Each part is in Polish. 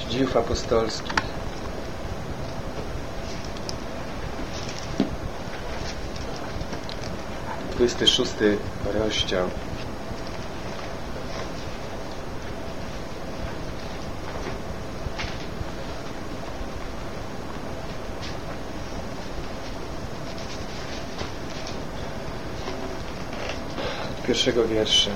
Dziejów apostolskich. 26 rozdział. Od pierwszego wiersza.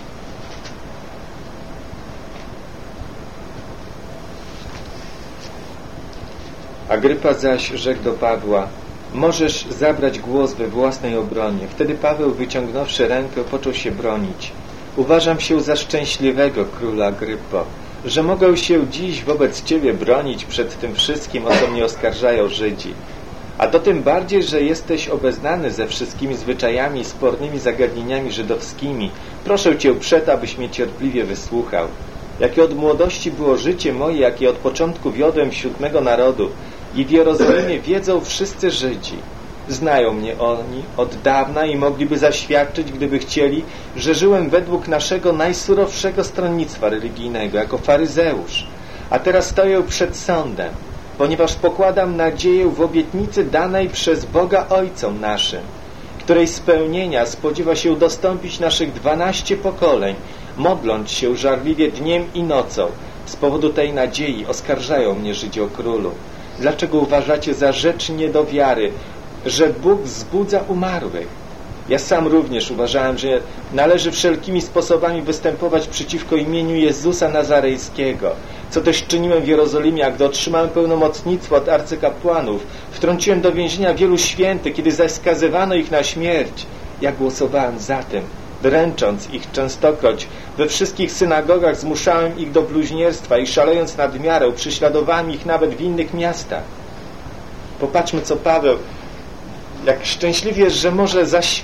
Agrypa zaś rzekł do Pawła: możesz zabrać głos we własnej obronie. Wtedy Paweł, wyciągnąwszy rękę, począł się bronić. Uważam się za szczęśliwego, króla Agrypo, że mogę się dziś wobec Ciebie bronić przed tym wszystkim, o co mnie oskarżają Żydzi. A to tym bardziej, że jesteś obeznany ze wszystkimi zwyczajami i spornymi zagadnieniami żydowskimi. Proszę Cię przeto, abyś mnie cierpliwie wysłuchał. Jakie od młodości było życie moje, jakie od początku wiodłem wśród mego narodu, i w Jerozolimie wiedzą wszyscy Żydzi. Znają mnie oni od dawna i mogliby zaświadczyć, gdyby chcieli, że żyłem według naszego najsurowszego stronnictwa religijnego, jako faryzeusz. A teraz stoję przed sądem, ponieważ pokładam nadzieję w obietnicy danej przez Boga Ojcom naszym, której spełnienia spodziewa się dostąpić naszych 12 pokoleń, modląc się żarliwie dniem i nocą. Z powodu tej nadziei oskarżają mnie Żydzi o królu. Dlaczego uważacie za rzecz nie do wiary, że Bóg wzbudza umarłych? Ja sam również uważałem, że należy wszelkimi sposobami występować przeciwko imieniu Jezusa Nazarejskiego, co też czyniłem w Jerozolimie, a gdy otrzymałem pełnomocnictwo od arcykapłanów, wtrąciłem do więzienia wielu świętych, kiedy zaś skazywano ich na śmierć. Ja głosowałem za tym, dręcząc ich częstokroć. We wszystkich synagogach zmuszałem ich do bluźnierstwa i szalejąc nad miarę prześladowałem ich nawet w innych miastach. Popatrzmy, co Paweł, jak szczęśliwie jest, że może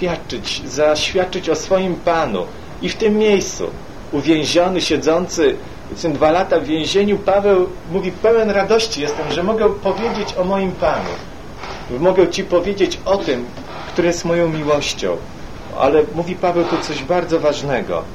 zaświadczyć o swoim Panu. I w tym miejscu, uwięziony, siedzący 2 lata w więzieniu, Paweł mówi: pełen radości jestem, że mogę powiedzieć o moim Panu. Mogę Ci powiedzieć o tym, który jest moją miłością. Ale mówi Paweł tu coś bardzo ważnego.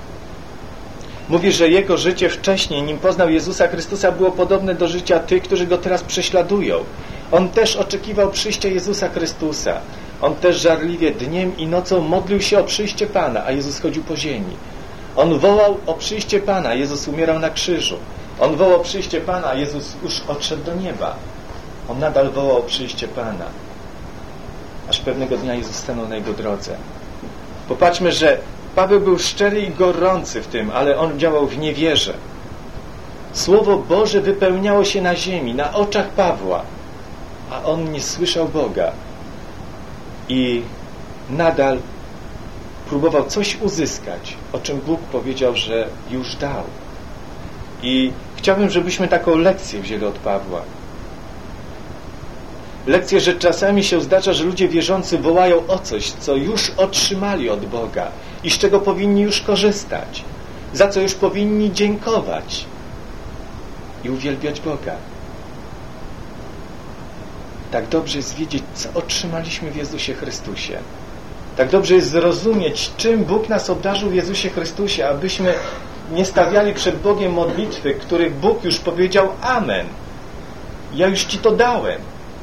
Mówi, że jego życie wcześniej, nim poznał Jezusa Chrystusa, było podobne do życia tych, którzy go teraz prześladują. On też oczekiwał przyjścia Jezusa Chrystusa. On też żarliwie dniem i nocą modlił się o przyjście Pana, a Jezus chodził po ziemi. On wołał o przyjście Pana, Jezus umierał na krzyżu. On wołał o przyjście Pana, a Jezus już odszedł do nieba. On nadal wołał o przyjście Pana. Aż pewnego dnia Jezus stanął na jego drodze. Popatrzmy, że Paweł był szczery i gorący w tym, ale on działał w niewierze. Słowo Boże wypełniało się na ziemi, na oczach Pawła, a on nie słyszał Boga. I nadal próbował coś uzyskać, o czym Bóg powiedział, że już dał. I chciałbym, żebyśmy taką lekcję wzięli od Pawła. Lekcję, że czasami się zdarza, że ludzie wierzący wołają o coś, co już otrzymali od Boga i z czego powinni już korzystać, za co już powinni dziękować i uwielbiać Boga. Tak dobrze jest wiedzieć, co otrzymaliśmy w Jezusie Chrystusie. Tak dobrze jest zrozumieć, czym Bóg nas obdarzył w Jezusie Chrystusie, abyśmy nie stawiali przed Bogiem modlitwy, których Bóg już powiedział: amen. Ja już Ci to dałem.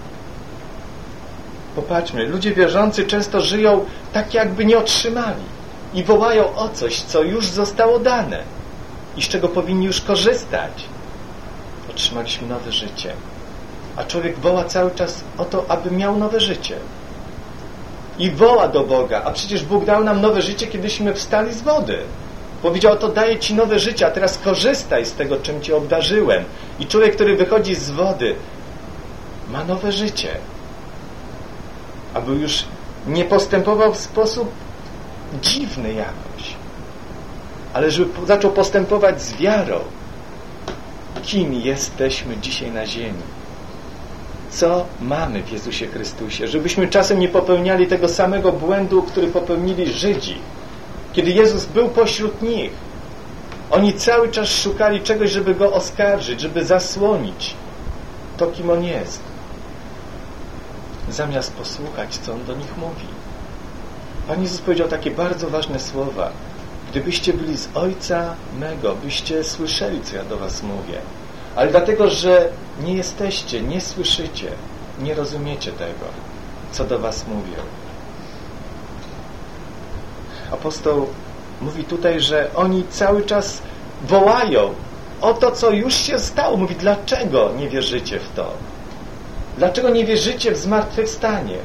Popatrzmy, ludzie wierzący często żyją tak, jakby nie otrzymali i wołają o coś, co już zostało dane i z czego powinni już korzystać. Otrzymaliśmy nowe życie, a człowiek woła cały czas o to, aby miał nowe życie i woła do Boga, a przecież Bóg dał nam nowe życie, kiedyśmy wstali z wody. Powiedział: to daję Ci nowe życie, a teraz korzystaj z tego, czym Cię obdarzyłem. I człowiek, który wychodzi z wody, ma nowe życie. Aby już nie postępował w sposób dziwny jakoś, ale żeby zaczął postępować z wiarą. Kim jesteśmy dzisiaj na ziemi? Co mamy w Jezusie Chrystusie? Żebyśmy czasem nie popełniali tego samego błędu, który popełnili Żydzi. Kiedy Jezus był pośród nich, oni cały czas szukali czegoś, żeby Go oskarżyć, żeby zasłonić to, kim On jest, zamiast posłuchać, co On do nich mówi. Pan Jezus powiedział takie bardzo ważne słowa: gdybyście byli z Ojca mego, byście słyszeli, co ja do was mówię. ale dlatego, że nie jesteście, nie słyszycie, nie rozumiecie tego, co do was mówię. Apostoł mówi tutaj, że oni cały czas wołają o to, co już się stało. Mówi, dlaczego nie wierzycie w to? Dlaczego nie wierzycie w zmartwychwstanie?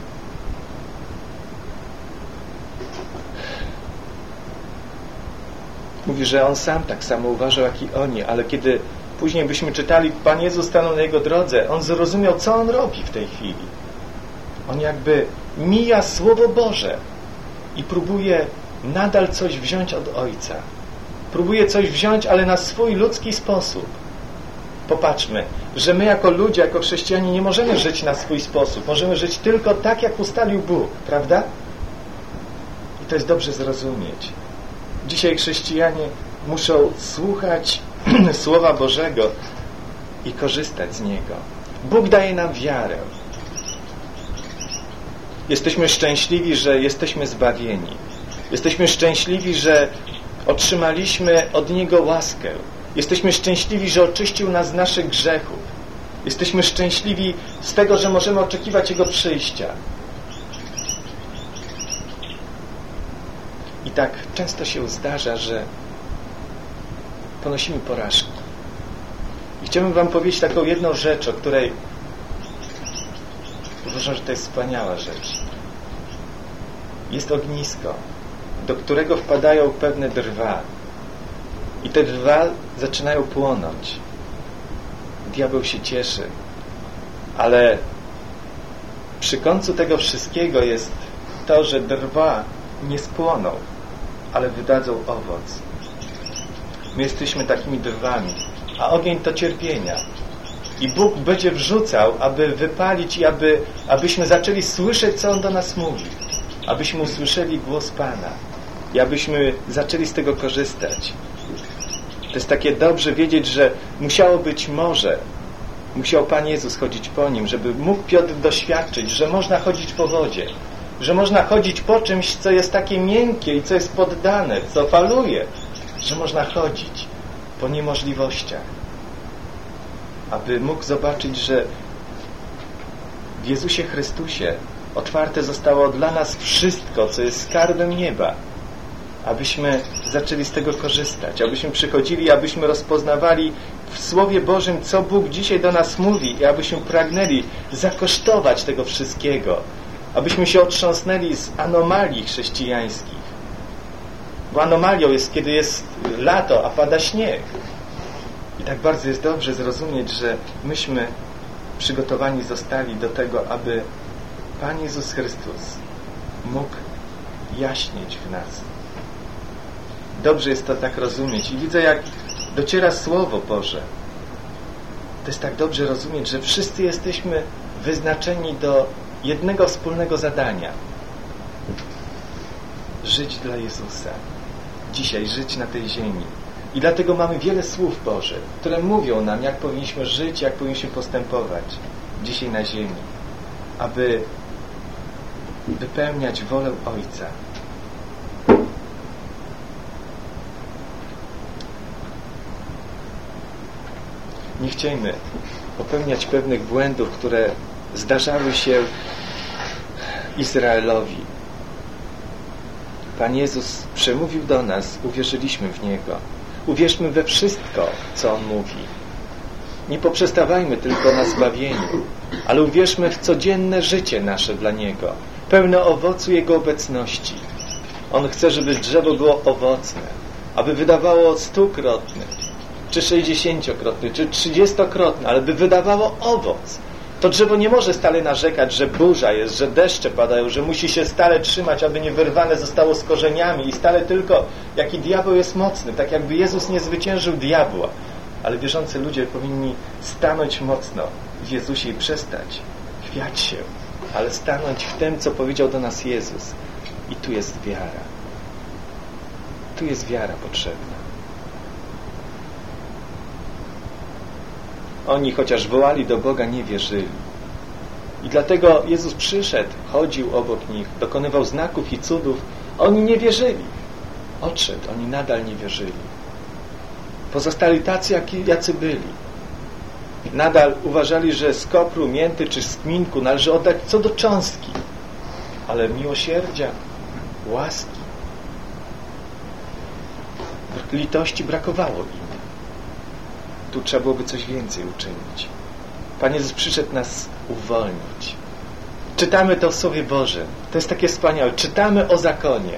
Mówi, że on sam tak samo uważał, jak i oni, ale kiedy później byśmy czytali, Pan Jezus stanął na jego drodze, on zrozumiał, co on robi w tej chwili. On jakby mija Słowo Boże i próbuje nadal coś wziąć od Ojca. Próbuje coś wziąć, ale na swój ludzki sposób. Popatrzmy, że my jako ludzie, jako chrześcijanie nie możemy żyć na swój sposób. Możemy żyć tylko tak, jak ustalił Bóg, prawda? I to jest dobrze zrozumieć. Dzisiaj chrześcijanie muszą słuchać Słowa Bożego i korzystać z niego. Bóg daje nam wiarę. Jesteśmy szczęśliwi, że jesteśmy zbawieni. Jesteśmy szczęśliwi, że otrzymaliśmy od Niego łaskę. Jesteśmy szczęśliwi, że oczyścił nas z naszych grzechów. Jesteśmy szczęśliwi z tego, że możemy oczekiwać Jego przyjścia. I tak często się zdarza, że ponosimy porażki. I chciałbym wam powiedzieć taką jedną rzecz, o której uważam, że to jest wspaniała rzecz. Jest ognisko, do którego wpadają pewne drwa. I te drwa zaczynają płonąć. Diabeł się cieszy. Ale przy końcu tego wszystkiego jest to, że drwa nie spłoną, ale wydadzą owoc. My jesteśmy takimi drwami, a ogień to cierpienia. I Bóg będzie wrzucał, aby wypalić i abyśmy zaczęli słyszeć, co On do nas mówi. Abyśmy usłyszeli głos Pana i abyśmy zaczęli z tego korzystać. To jest takie dobrze wiedzieć, że musiało być morze. Musiał Pan Jezus chodzić po nim, żeby mógł Piotr doświadczyć, że można chodzić po wodzie, że można chodzić po czymś, co jest takie miękkie i co jest poddane, co faluje, że można chodzić po niemożliwościach, aby mógł zobaczyć, że w Jezusie Chrystusie otwarte zostało dla nas wszystko, co jest skarbem nieba, abyśmy zaczęli z tego korzystać, abyśmy przychodzili, abyśmy rozpoznawali w Słowie Bożym, co Bóg dzisiaj do nas mówi i abyśmy pragnęli zakosztować tego wszystkiego, abyśmy się otrząsnęli z anomalii chrześcijańskich. Bo anomalią jest, kiedy jest lato, a pada śnieg. I tak bardzo jest dobrze zrozumieć, że myśmy przygotowani zostali do tego, aby Pan Jezus Chrystus mógł jaśnieć w nas. Dobrze jest to tak rozumieć. I widzę, jak dociera Słowo Boże. To jest tak dobrze rozumieć, że wszyscy jesteśmy wyznaczeni do jednego wspólnego zadania. Żyć dla Jezusa. Dzisiaj żyć na tej ziemi. I dlatego mamy wiele słów Bożych, które mówią nam, jak powinniśmy żyć, jak powinniśmy postępować dzisiaj na ziemi, aby wypełniać wolę Ojca. Nie chciejmy popełniać pewnych błędów, które zdarzały się Izraelowi. Pan Jezus przemówił do nas, uwierzyliśmy w Niego. Uwierzmy we wszystko, co On mówi. Nie poprzestawajmy tylko na zbawieniu, ale uwierzmy w codzienne życie nasze dla Niego, pełne owocu Jego obecności. On chce, żeby drzewo było owocne, aby wydawało 100-krotny, czy 60-krotny, czy 30-krotny, ale by wydawało owoc. To drzewo nie może stale narzekać, że burza jest, że deszcze padają, że musi się stale trzymać, aby nie wyrwane zostało z korzeniami i stale tylko, jaki diabeł jest mocny, tak jakby Jezus nie zwyciężył diabła. Ale wierzący ludzie powinni stanąć mocno w Jezusie i przestać chwiać się, ale stanąć w tym, co powiedział do nas Jezus. I tu jest wiara. Tu jest wiara potrzebna. Oni, chociaż wołali do Boga, nie wierzyli. I dlatego Jezus przyszedł, chodził obok nich, dokonywał znaków i cudów. Oni nie wierzyli. Odszedł, oni nadal nie wierzyli. Pozostali tacy, jacy byli. Nadal uważali, że z kopru, mięty czy z kminku należy oddać co do cząstki. Ale miłosierdzia, łaski, litości brakowało im. Tu trzeba byłoby coś więcej uczynić. Pan Jezus przyszedł nas uwolnić. Czytamy to w Słowie Bożym. To jest takie wspaniałe. Czytamy o zakonie.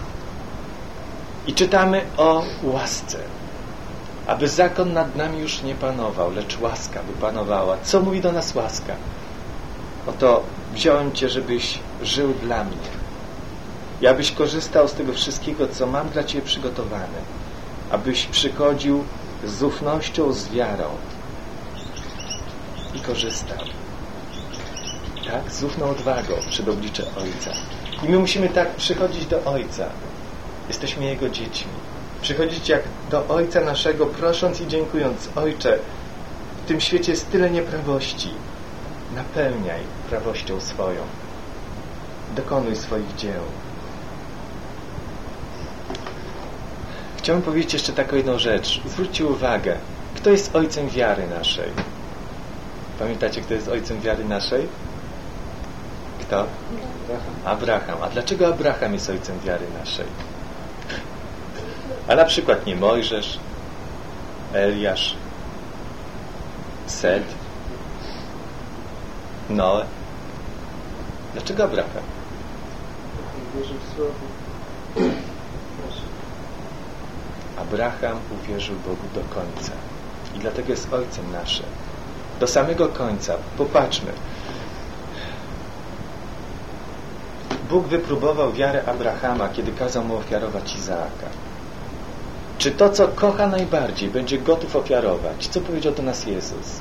I czytamy o łasce. Aby zakon nad nami już nie panował, lecz łaska by panowała. Co mówi do nas łaska? Oto wziąłem Cię, żebyś żył dla mnie. I abyś korzystał z tego wszystkiego, co mam dla Ciebie przygotowane. Abyś przychodził z ufnością, z wiarą i korzystał. Tak? Z ufną odwagą przed oblicze Ojca. I my musimy tak przychodzić do Ojca. Jesteśmy Jego dziećmi. Przychodzić jak do Ojca naszego, prosząc i dziękując. Ojcze, w tym świecie jest tyle nieprawości. Napełniaj prawością swoją. Dokonuj swoich dzieł. Chciałbym powiedzieć jeszcze taką jedną rzecz. Zwróćcie uwagę. Kto jest ojcem wiary naszej? Pamiętacie, kto jest ojcem wiary naszej? Kto? Abraham. A dlaczego Abraham jest ojcem wiary naszej? A na przykład nie Mojżesz, Eliasz, Set, Noe. Dlaczego Abraham? Abraham uwierzył Bogu do końca. I dlatego jest ojcem naszym. Do samego końca. Popatrzmy. Bóg wypróbował wiarę Abrahama, kiedy kazał mu ofiarować Izaaka. Czy to, co kocha najbardziej, będzie gotów ofiarować? Co powiedział do nas Jezus?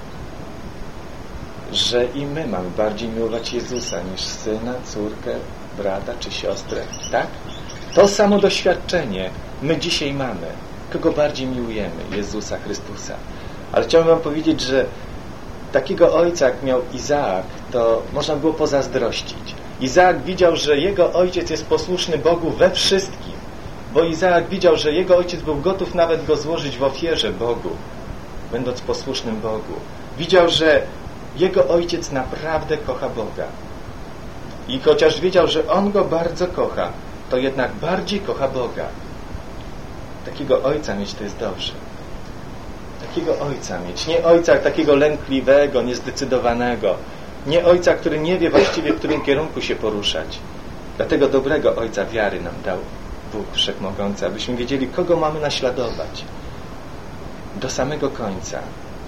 Że i my mamy bardziej miłować Jezusa niż syna, córkę, brata czy siostrę. Tak? To samo doświadczenie my dzisiaj mamy. Kogo bardziej miłujemy? Jezusa Chrystusa. Ale chciałbym wam powiedzieć, że takiego ojca, jak miał Izaak, to można było pozazdrościć. Izaak widział, że jego ojciec jest posłuszny Bogu we wszystkim. Bo Izaak widział, że jego ojciec był gotów nawet go złożyć w ofierze Bogu, będąc posłusznym Bogu. Widział, że jego ojciec naprawdę kocha Boga. I chociaż wiedział, że on go bardzo kocha, to jednak bardziej kocha Boga. Takiego ojca mieć to jest dobrze. Takiego ojca mieć. Nie ojca takiego lękliwego, niezdecydowanego. Nie ojca, który nie wie właściwie, w którym kierunku się poruszać. Dlatego dobrego ojca wiary nam dał Bóg Wszechmogący, abyśmy wiedzieli, kogo mamy naśladować. Do samego końca.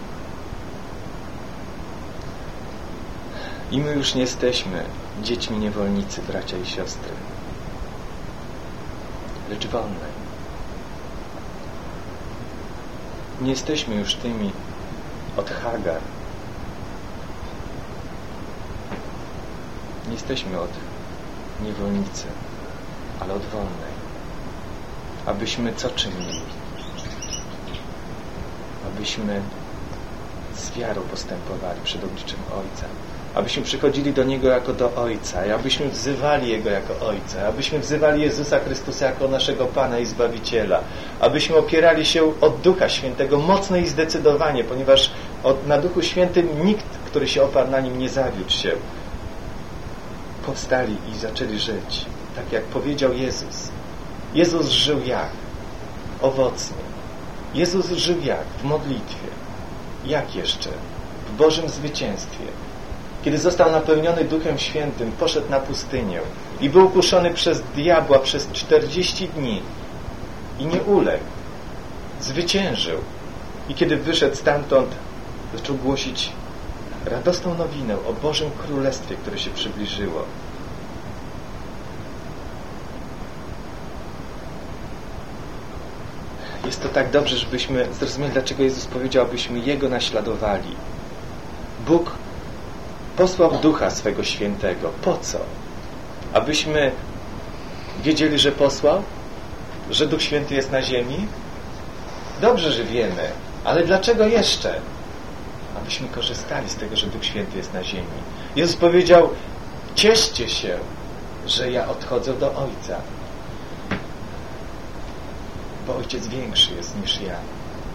I my już nie jesteśmy dziećmi niewolnicy, bracia i siostry, lecz wolne. Nie jesteśmy już tymi od Hagar. Nie jesteśmy od niewolnicy, ale od wolnej. Abyśmy co czynili? Abyśmy z wiarą postępowali przed obliczem Ojca. Abyśmy przychodzili do Niego jako do Ojca. I abyśmy wzywali Jego jako Ojca. Abyśmy wzywali Jezusa Chrystusa jako naszego Pana i Zbawiciela. Abyśmy opierali się od Ducha Świętego mocno i zdecydowanie, ponieważ na Duchu Świętym nikt, który się oparł na Nim, nie zawiódł się. Powstali i zaczęli żyć. Tak jak powiedział Jezus. Jezus żył jak? Owocnie. Jezus żył jak? W modlitwie. Jak jeszcze? W Bożym zwycięstwie. Kiedy został napełniony Duchem Świętym, poszedł na pustynię i był kuszony przez diabła przez 40 dni i nie uległ. Zwyciężył. I kiedy wyszedł stamtąd, zaczął głosić radosną nowinę o Bożym Królestwie, które się przybliżyło. Jest to tak dobrze, żebyśmy zrozumieli, dlaczego Jezus powiedział, abyśmy Jego naśladowali. Bóg posłał Ducha swego Świętego. Po co? Abyśmy wiedzieli, że posłał? Że Duch Święty jest na ziemi? Dobrze, że wiemy. Ale dlaczego jeszcze? Abyśmy korzystali z tego, że Duch Święty jest na ziemi. Jezus powiedział, cieszcie się, że ja odchodzę do Ojca. Bo Ojciec większy jest niż ja.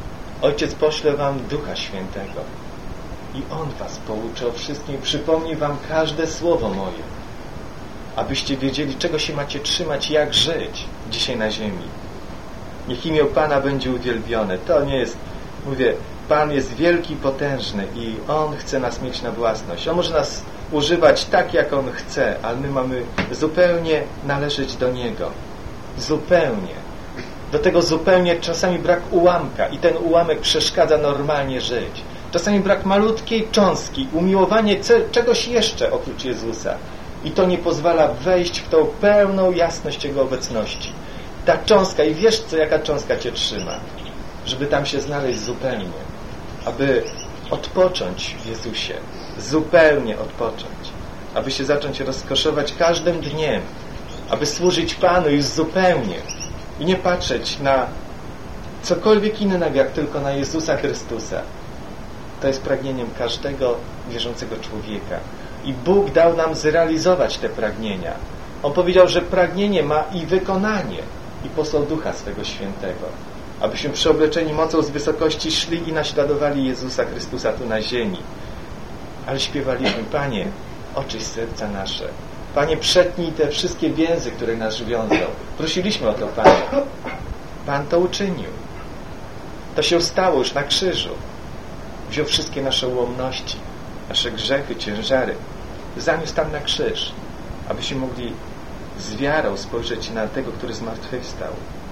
Ojciec pośle wam Ducha Świętego i On was pouczy o wszystkim, przypomni wam każde słowo moje, abyście wiedzieli, czego się macie trzymać, jak żyć dzisiaj na ziemi. Niech imię Pana będzie uwielbione. To nie jest, mówię, Pan jest wielki, potężny i On chce nas mieć na własność. On może nas używać tak, jak On chce, ale my mamy zupełnie należeć do Niego. Zupełnie. Do tego zupełnie czasami brak ułamka i ten ułamek przeszkadza normalnie żyć. Czasami brak malutkiej cząstki, umiłowanie czegoś jeszcze oprócz Jezusa. I to nie pozwala wejść w tą pełną jasność Jego obecności. Ta cząstka, i wiesz co, jaka cząstka cię trzyma, żeby tam się znaleźć zupełnie, aby odpocząć w Jezusie, zupełnie odpocząć, aby się zacząć rozkoszować każdym dniem, aby służyć Panu już zupełnie i nie patrzeć na cokolwiek innego, jak tylko na Jezusa Chrystusa. To jest pragnieniem każdego wierzącego człowieka. I Bóg dał nam zrealizować te pragnienia. On powiedział, że pragnienie ma i wykonanie. I posłał Ducha swego Świętego, abyśmy przeobleczeni mocą z wysokości szli i naśladowali Jezusa Chrystusa tu na ziemi. Ale śpiewaliśmy: Panie, oczyść serca nasze. Panie, przetnij te wszystkie więzy, które nas wiążą. Prosiliśmy o to, Panie. Pan to uczynił. To się stało już na krzyżu. Wziął wszystkie nasze ułomności, nasze grzechy, ciężary. Zaniósł tam na krzyż, abyśmy mogli z wiarą spojrzeć na tego, który zmartwychwstał.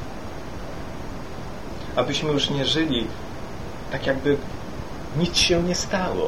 Abyśmy już nie żyli tak, jakby nic się nie stało.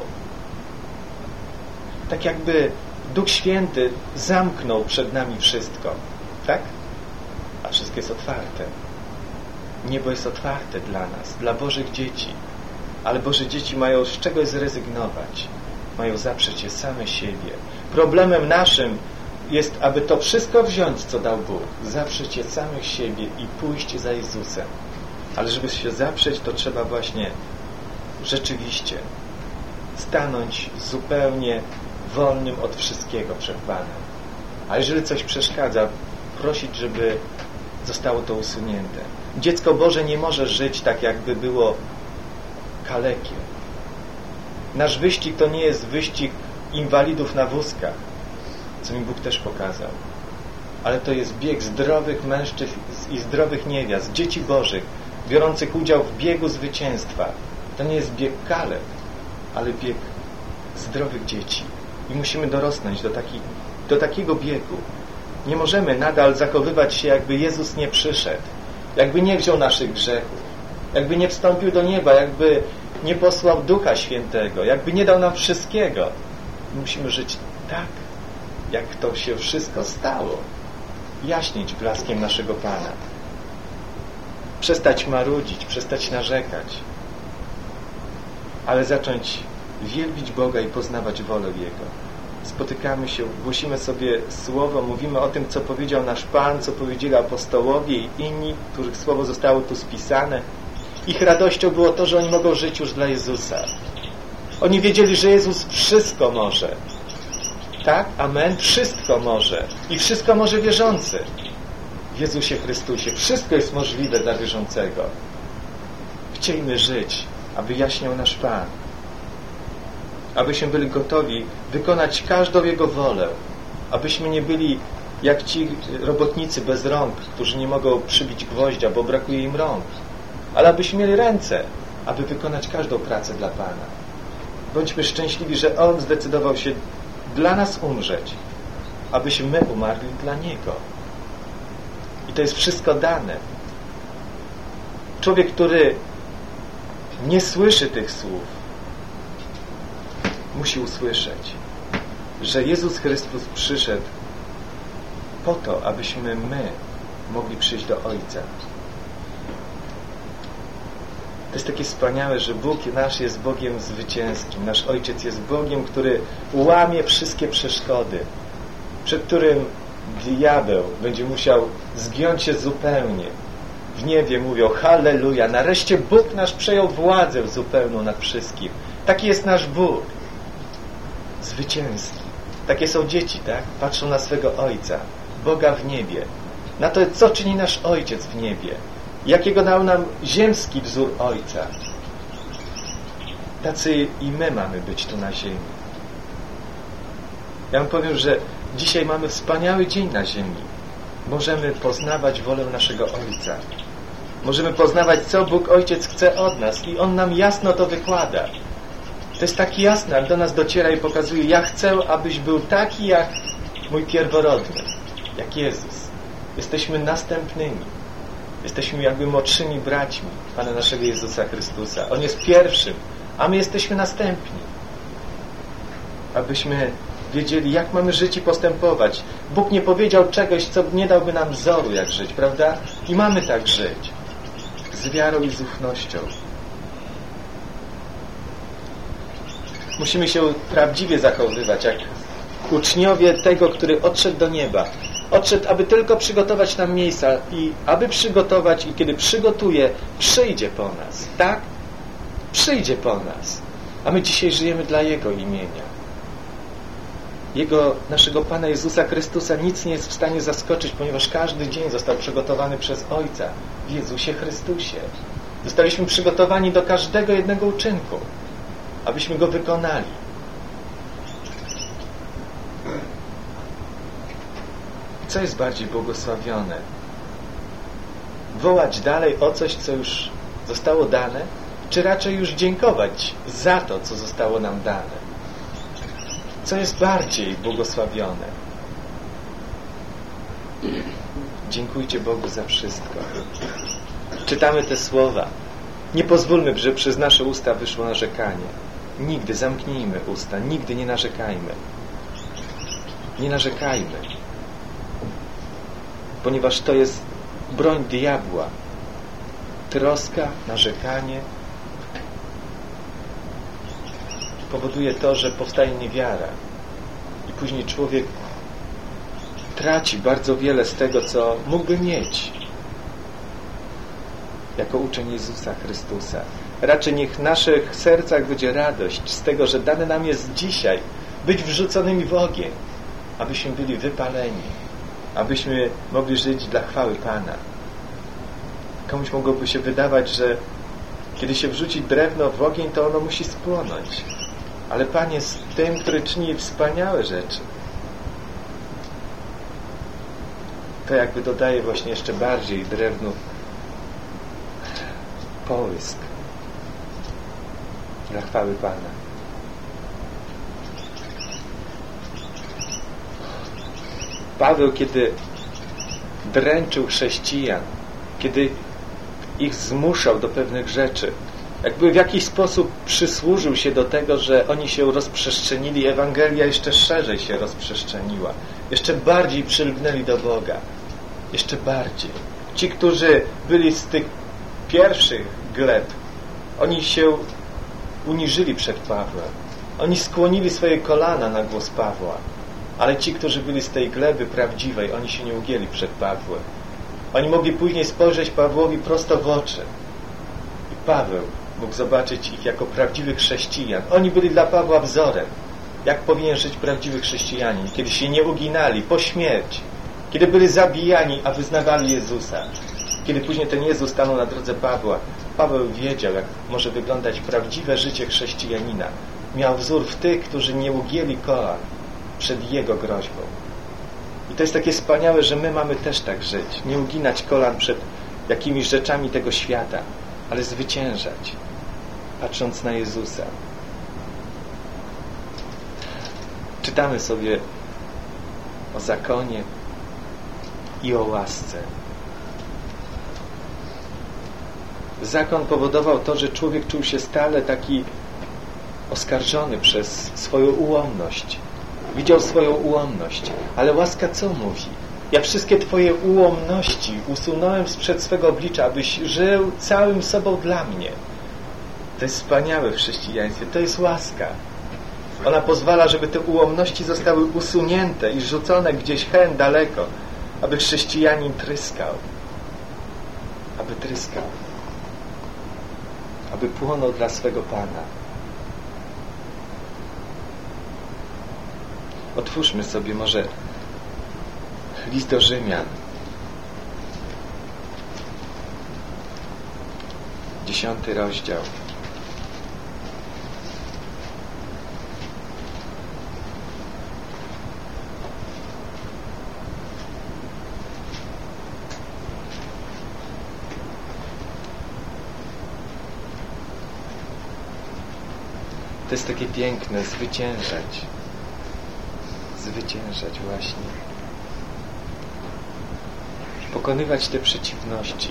Tak jakby Duch Święty zamknął przed nami wszystko. Tak? A wszystko jest otwarte. Niebo jest otwarte dla nas, dla Bożych dzieci. Ale Boże dzieci mają z czegoś zrezygnować. Mają zaprzeć się same siebie. Problemem naszym jest, aby to wszystko wziąć, co dał Bóg, zaprzeć się samych siebie i pójść za Jezusem. Ale żeby się zaprzeć, to trzeba właśnie rzeczywiście stanąć zupełnie wolnym od wszystkiego przed Panem. A jeżeli coś przeszkadza, prosić, żeby zostało to usunięte. Dziecko Boże nie może żyć tak, jakby było kalekiem. Nasz wyścig to nie jest wyścig inwalidów na wózkach, co mi Bóg też pokazał. Ale to jest bieg zdrowych mężczyzn i zdrowych niewiast, dzieci Bożych, biorących udział w biegu zwycięstwa. To nie jest bieg kalek, ale bieg zdrowych dzieci. I musimy dorosnąć do takiego biegu. Nie możemy nadal zachowywać się, jakby Jezus nie przyszedł, jakby nie wziął naszych grzechów, jakby nie wstąpił do nieba, jakby nie posłał Ducha Świętego, jakby nie dał nam wszystkiego. Musimy żyć tak, jak to się wszystko stało. Jaśnieć blaskiem naszego Pana. Przestać marudzić, przestać narzekać, ale zacząć wielbić Boga i poznawać wolę Jego. Spotykamy się, głosimy sobie Słowo, mówimy o tym, co powiedział nasz Pan, co powiedzieli apostołowie i inni, których Słowo zostało tu spisane. Ich radością było to, że oni mogą żyć już dla Jezusa. Oni wiedzieli, że Jezus wszystko może. Tak? Amen? Wszystko może. I wszystko może wierzący. W Jezusie Chrystusie. Wszystko jest możliwe dla wierzącego. Chcieliśmy żyć, aby jaśniał nasz Pan. Abyśmy byli gotowi wykonać każdą Jego wolę. Abyśmy nie byli jak ci robotnicy bez rąk, którzy nie mogą przybić gwoździa, bo brakuje im rąk. Ale abyśmy mieli ręce, aby wykonać każdą pracę dla Pana. Bądźmy szczęśliwi, że On zdecydował się dla nas umrzeć, abyśmy my umarli dla Niego. I to jest wszystko dane. Człowiek, który nie słyszy tych słów, musi usłyszeć, że Jezus Chrystus przyszedł po to, abyśmy my mogli przyjść do Ojca. To jest takie wspaniałe, że Bóg nasz jest Bogiem zwycięskim. Nasz Ojciec jest Bogiem, który łamie wszystkie przeszkody, przed którym diabeł będzie musiał zgiąć się zupełnie. W niebie mówią: halleluja, nareszcie Bóg nasz przejął władzę zupełną nad wszystkim. Taki jest nasz Bóg. Zwycięski. Takie są dzieci, tak? Patrzą na swego Ojca, Boga w niebie. Na to, co czyni nasz Ojciec w niebie. Jakiego dał nam ziemski wzór Ojca. tacy i my mamy być tu na ziemi. Ja wam powiem, że dzisiaj mamy wspaniały dzień na ziemi. Możemy poznawać wolę naszego Ojca. Możemy poznawać, co Bóg Ojciec chce od nas i On nam jasno to wykłada. To jest tak jasne, jak do nas dociera i pokazuje: ja chcę, abyś był taki jak mój pierworodny, jak Jezus. Jesteśmy następnymi. Jesteśmy jakby młodszymi braćmi Pana naszego Jezusa Chrystusa. On jest pierwszym, a my jesteśmy następni. Abyśmy wiedzieli, jak mamy żyć i postępować. Bóg nie powiedział czegoś, co nie dałby nam wzoru, jak żyć, prawda? I mamy tak żyć. Z wiarą i z ufnością. Musimy się prawdziwie zachowywać, jak uczniowie tego, który odszedł do nieba. Odszedł, aby tylko przygotować nam miejsca i aby przygotować, i kiedy przygotuje, przyjdzie po nas. Tak? Przyjdzie po nas. A my dzisiaj żyjemy dla Jego imienia. Naszego Pana Jezusa Chrystusa nic nie jest w stanie zaskoczyć, ponieważ każdy dzień został przygotowany przez Ojca w Jezusie Chrystusie. Zostaliśmy przygotowani do każdego jednego uczynku, abyśmy go wykonali. Co jest bardziej błogosławione? Wołać dalej o coś, co już zostało dane, czy raczej już dziękować za to, co zostało nam dane? Co jest bardziej błogosławione? Dziękujcie Bogu za wszystko. Czytamy te słowa. Nie pozwólmy, żeby przez nasze usta wyszło narzekanie. Nigdy zamknijmy usta, nigdy nie narzekajmy. Nie narzekajmy. Ponieważ to jest broń diabła. Troska, narzekanie powoduje to, że powstaje niewiara. I później człowiek traci bardzo wiele z tego, co mógłby mieć jako uczeń Jezusa Chrystusa. Raczej niech w naszych sercach będzie radość z tego, że dane nam jest dzisiaj być wrzuconymi w ogień, abyśmy byli wypaleni, abyśmy mogli żyć dla chwały Pana. Komuś mogłoby się wydawać, że kiedy się wrzuci drewno w ogień, to ono musi spłonąć. Ale Pan jest tym, który czyni wspaniałe rzeczy. To jakby dodaje właśnie jeszcze bardziej drewnu połysk dla chwały Pana. Paweł, kiedy dręczył chrześcijan, kiedy ich zmuszał do pewnych rzeczy, jakby w jakiś sposób przysłużył się do tego, że oni się rozprzestrzenili, Ewangelia jeszcze szerzej się rozprzestrzeniła. Jeszcze bardziej przylgnęli do Boga. Jeszcze bardziej. Ci, którzy byli z tych pierwszych gleb, oni się uniżyli przed Pawłem. Oni skłonili swoje kolana na głos Pawła. Ale ci, którzy byli z tej gleby prawdziwej, oni się nie ugięli przed Pawłem. Oni mogli później spojrzeć Pawłowi prosto w oczy. I Paweł mógł zobaczyć ich jako prawdziwych chrześcijan. Oni byli dla Pawła wzorem. Jak powinien żyć prawdziwy chrześcijanin, kiedy się nie uginali po śmierci, kiedy byli zabijani, a wyznawali Jezusa. Kiedy później ten Jezus stanął na drodze Pawła, Paweł wiedział, jak może wyglądać prawdziwe życie chrześcijanina. Miał wzór w tych, którzy nie ugięli kolan przed Jego groźbą. I to jest takie wspaniałe, że my mamy też tak żyć. Nie uginać kolan przed jakimiś rzeczami tego świata, ale zwyciężać, patrząc na Jezusa. Czytamy sobie o zakonie i o łasce. Zakon powodował to, że człowiek czuł się stale taki oskarżony przez swoją ułomność. Widział swoją ułomność. Ale łaska co mówi? Ja wszystkie Twoje ułomności usunąłem sprzed swego oblicza, abyś żył całym sobą dla mnie. To jest wspaniałe w chrześcijaństwie. To jest łaska. Ona pozwala, żeby te ułomności zostały usunięte i rzucone gdzieś hen daleko, aby chrześcijanin tryskał. Aby tryskał. Aby płonął dla swego Pana. Otwórzmy sobie może list do Rzymian. 10 rozdział. To jest takie piękne, zwyciężać. Zwyciężać właśnie. Pokonywać te przeciwności.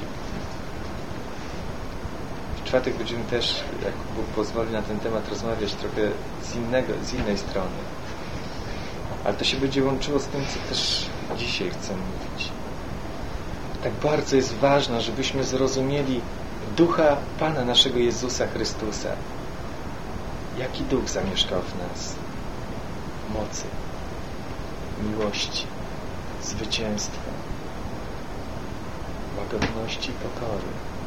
W czwartek będziemy też, jak Bóg pozwoli, na ten temat rozmawiać trochę z innej strony. Ale to się będzie łączyło z tym, co też dzisiaj chcę mówić. Tak bardzo jest ważne, żebyśmy zrozumieli Ducha Pana naszego Jezusa Chrystusa. Jaki Duch zamieszkał w nas? Mocy, miłości, zwycięstwa, łagodności i pokory.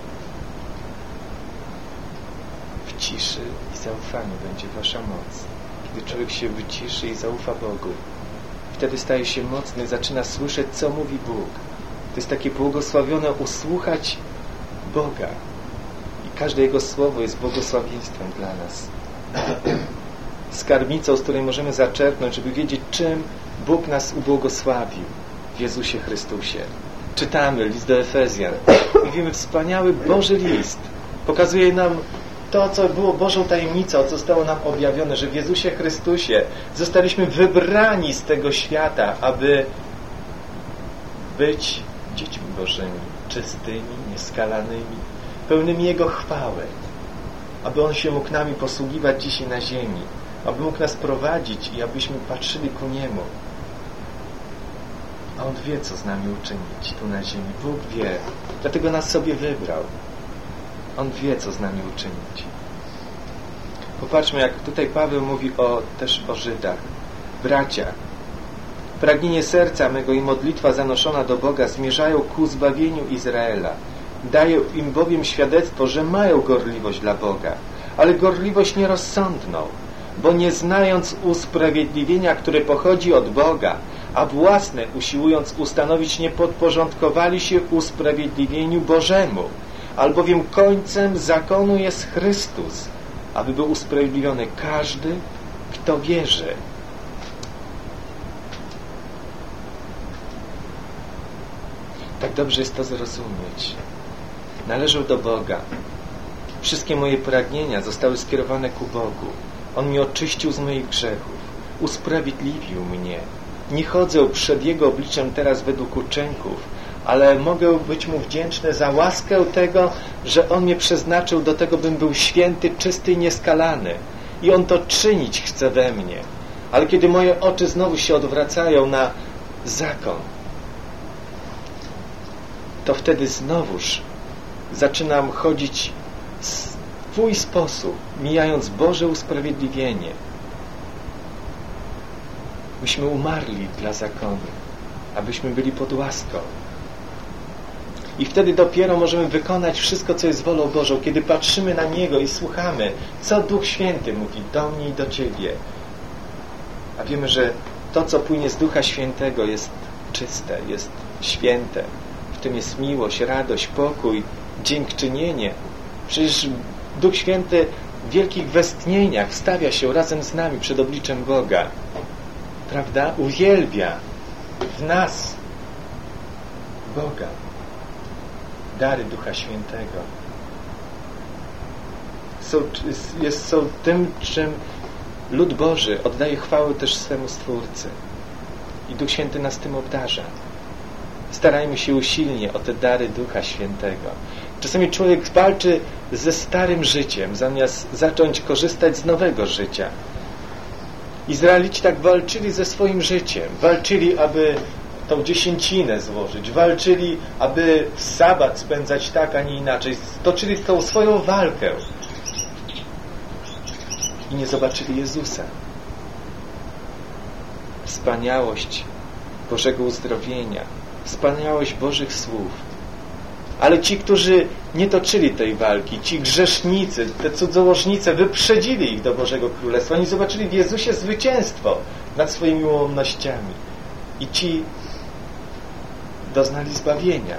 W ciszy i zaufaniu będzie wasza moc. Kiedy człowiek się wyciszy i zaufa Bogu, wtedy staje się mocny, zaczyna słyszeć, co mówi Bóg. To jest takie błogosławione usłuchać Boga. I każde Jego słowo jest błogosławieństwem dla nas. Skarbnicą, z której możemy zaczerpnąć, żeby wiedzieć, czym Bóg nas ubłogosławił w Jezusie Chrystusie. Czytamy list do Efezjan. Mówimy, wspaniały Boży list. Pokazuje nam to, co było Bożą tajemnicą, co zostało nam objawione, że w Jezusie Chrystusie zostaliśmy wybrani z tego świata, aby być dziećmi Bożymi, czystymi, nieskalanymi, pełnymi Jego chwały, aby On się mógł nami posługiwać dzisiaj na ziemi, aby mógł nas prowadzić i abyśmy patrzyli ku Niemu. A On wie, co z nami uczynić tu na ziemi. Bóg wie, dlatego nas sobie wybrał. On wie, co z nami uczynić. Popatrzmy, jak tutaj Paweł mówi też o Żydach. Bracia, pragnienie serca mego i modlitwa zanoszona do Boga zmierzają ku zbawieniu Izraela. Daję im bowiem świadectwo, że mają gorliwość dla Boga, ale gorliwość nierozsądną, bo nie znając usprawiedliwienia, które pochodzi od Boga, a własne usiłując ustanowić, nie podporządkowali się usprawiedliwieniu Bożemu, albowiem końcem zakonu jest Chrystus, aby był usprawiedliwiony każdy, kto wierzy. Tak dobrze jest to zrozumieć. Należę do Boga. Wszystkie moje pragnienia zostały skierowane ku Bogu. On mnie oczyścił z moich grzechów. Usprawiedliwił mnie. Nie chodzę przed Jego obliczem teraz według uczynków, ale mogę być Mu wdzięczny za łaskę tego, że On mnie przeznaczył do tego, bym był święty, czysty i nieskalany. I On to czynić chce we mnie. Ale kiedy moje oczy znowu się odwracają na zakon, to wtedy znowuż zaczynam chodzić w swój sposób, mijając Boże usprawiedliwienie. Myśmy umarli dla zakonu, abyśmy byli pod łaską. I wtedy dopiero możemy wykonać wszystko, co jest wolą Bożą, kiedy patrzymy na Niego i słuchamy, co Duch Święty mówi do mnie i do Ciebie. A wiemy, że to, co płynie z Ducha Świętego, jest czyste, jest święte. W tym jest miłość, radość, pokój, dziękczynienie. Przecież Duch Święty w wielkich westchnieniach stawia się razem z nami przed obliczem Boga. Prawda? Uwielbia w nas Boga. Dary Ducha Świętego są tym, czym lud Boży oddaje chwałę też swemu Stwórcy. I Duch Święty nas tym obdarza. Starajmy się usilnie o te dary Ducha Świętego. Czasami człowiek walczy ze starym życiem, zamiast zacząć korzystać z nowego życia. Izraelici tak walczyli ze swoim życiem. Walczyli, aby tą dziesięcinę złożyć. Walczyli, aby sabat spędzać tak, a nie inaczej. Stoczyli tą swoją walkę. I nie zobaczyli Jezusa. Wspaniałość Bożego uzdrowienia. Wspaniałość Bożych słów. Ale ci, którzy nie toczyli tej walki, ci grzesznicy, te cudzołożnice, wyprzedzili ich do Bożego Królestwa. Oni zobaczyli w Jezusie zwycięstwo nad swoimi ułomnościami. I ci doznali zbawienia.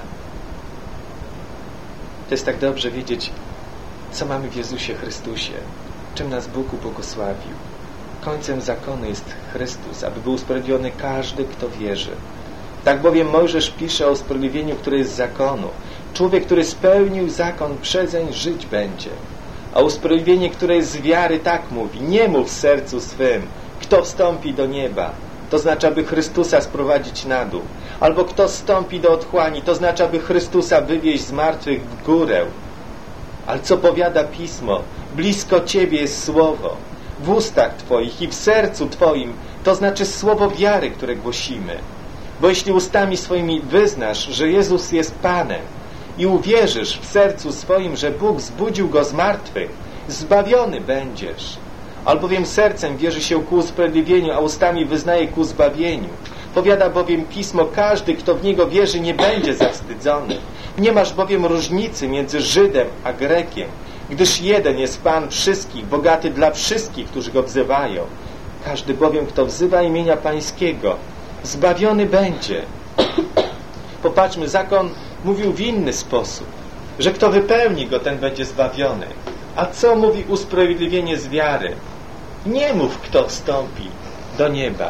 To jest tak dobrze wiedzieć, co mamy w Jezusie Chrystusie, czym nas Bóg ubłogosławił. Końcem zakonu jest Chrystus, aby był usprawiedliwiony każdy, kto wierzy. Tak bowiem Mojżesz pisze o usprawiedliwieniu, które jest z zakonu. Człowiek, który spełnił zakon, przezeń żyć będzie. A usprawiedliwienie, które jest z wiary, tak mówi: nie mów w sercu swym, kto wstąpi do nieba, to znaczy, aby Chrystusa sprowadzić na dół. Albo kto wstąpi do otchłani, to znaczy, aby Chrystusa wywieźć z martwych w górę. Ale co powiada Pismo? Blisko Ciebie jest słowo, w ustach Twoich i w sercu Twoim, to znaczy słowo wiary, które głosimy. Bo jeśli ustami swoimi wyznasz, że Jezus jest Panem i uwierzysz w sercu swoim, że Bóg zbudził Go z martwych, zbawiony będziesz. Albowiem sercem wierzy się ku usprawiedliwieniu, a ustami wyznaje ku zbawieniu. Powiada bowiem Pismo: każdy, kto w Niego wierzy, nie będzie zawstydzony. Nie masz bowiem różnicy między Żydem a Grekiem, gdyż jeden jest Pan wszystkich, bogaty dla wszystkich, którzy Go wzywają. Każdy bowiem, kto wzywa imienia Pańskiego, zbawiony będzie. Popatrzmy, zakon mówił w inny sposób, że kto wypełni go, ten będzie zbawiony. A co mówi usprawiedliwienie z wiary? Nie mów, kto wstąpi do nieba.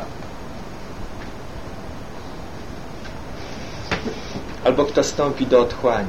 Albo kto wstąpi do otchłani.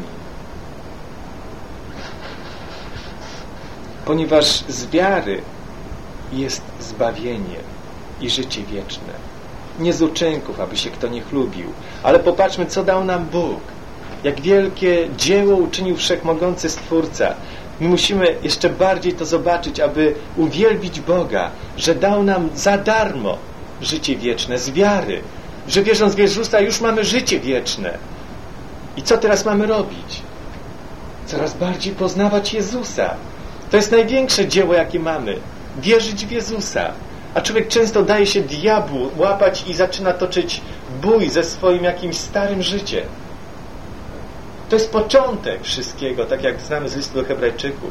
Ponieważ z wiary jest zbawienie i życie wieczne. Nie z uczynków, aby się kto nie chlubił. Ale popatrzmy, co dał nam Bóg. Jak wielkie dzieło uczynił Wszechmogący Stwórca. My musimy jeszcze bardziej to zobaczyć, aby uwielbić Boga, że dał nam za darmo życie wieczne z wiary. Że wierząc w Jezusa już mamy życie wieczne. I co teraz mamy robić? Coraz bardziej poznawać Jezusa. To jest największe dzieło, jakie mamy. Wierzyć w Jezusa. A człowiek często daje się diabłu łapać i zaczyna toczyć bój ze swoim jakimś starym życiem. To jest początek wszystkiego, tak jak znamy z listu do Hebrajczyków.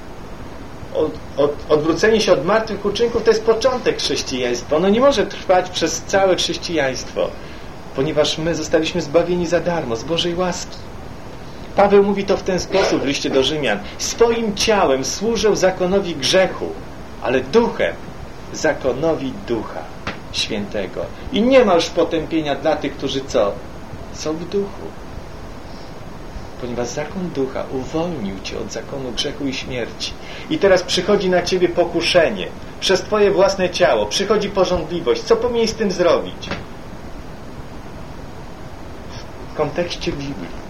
Odwrócenie się od martwych uczynków to jest początek chrześcijaństwa. Ono nie może trwać przez całe chrześcijaństwo, ponieważ my zostaliśmy zbawieni za darmo, z Bożej łaski. Paweł mówi to w ten sposób w liście do Rzymian: swoim ciałem służę zakonowi grzechu, ale duchem zakonowi Ducha Świętego. I nie ma już potępienia dla tych, którzy co? Są w duchu. Ponieważ zakon Ducha uwolnił Cię od zakonu grzechu i śmierci. I teraz przychodzi na Ciebie pokuszenie. Przez Twoje własne ciało przychodzi pożądliwość. Co powinieneś z tym zrobić? W kontekście Biblii.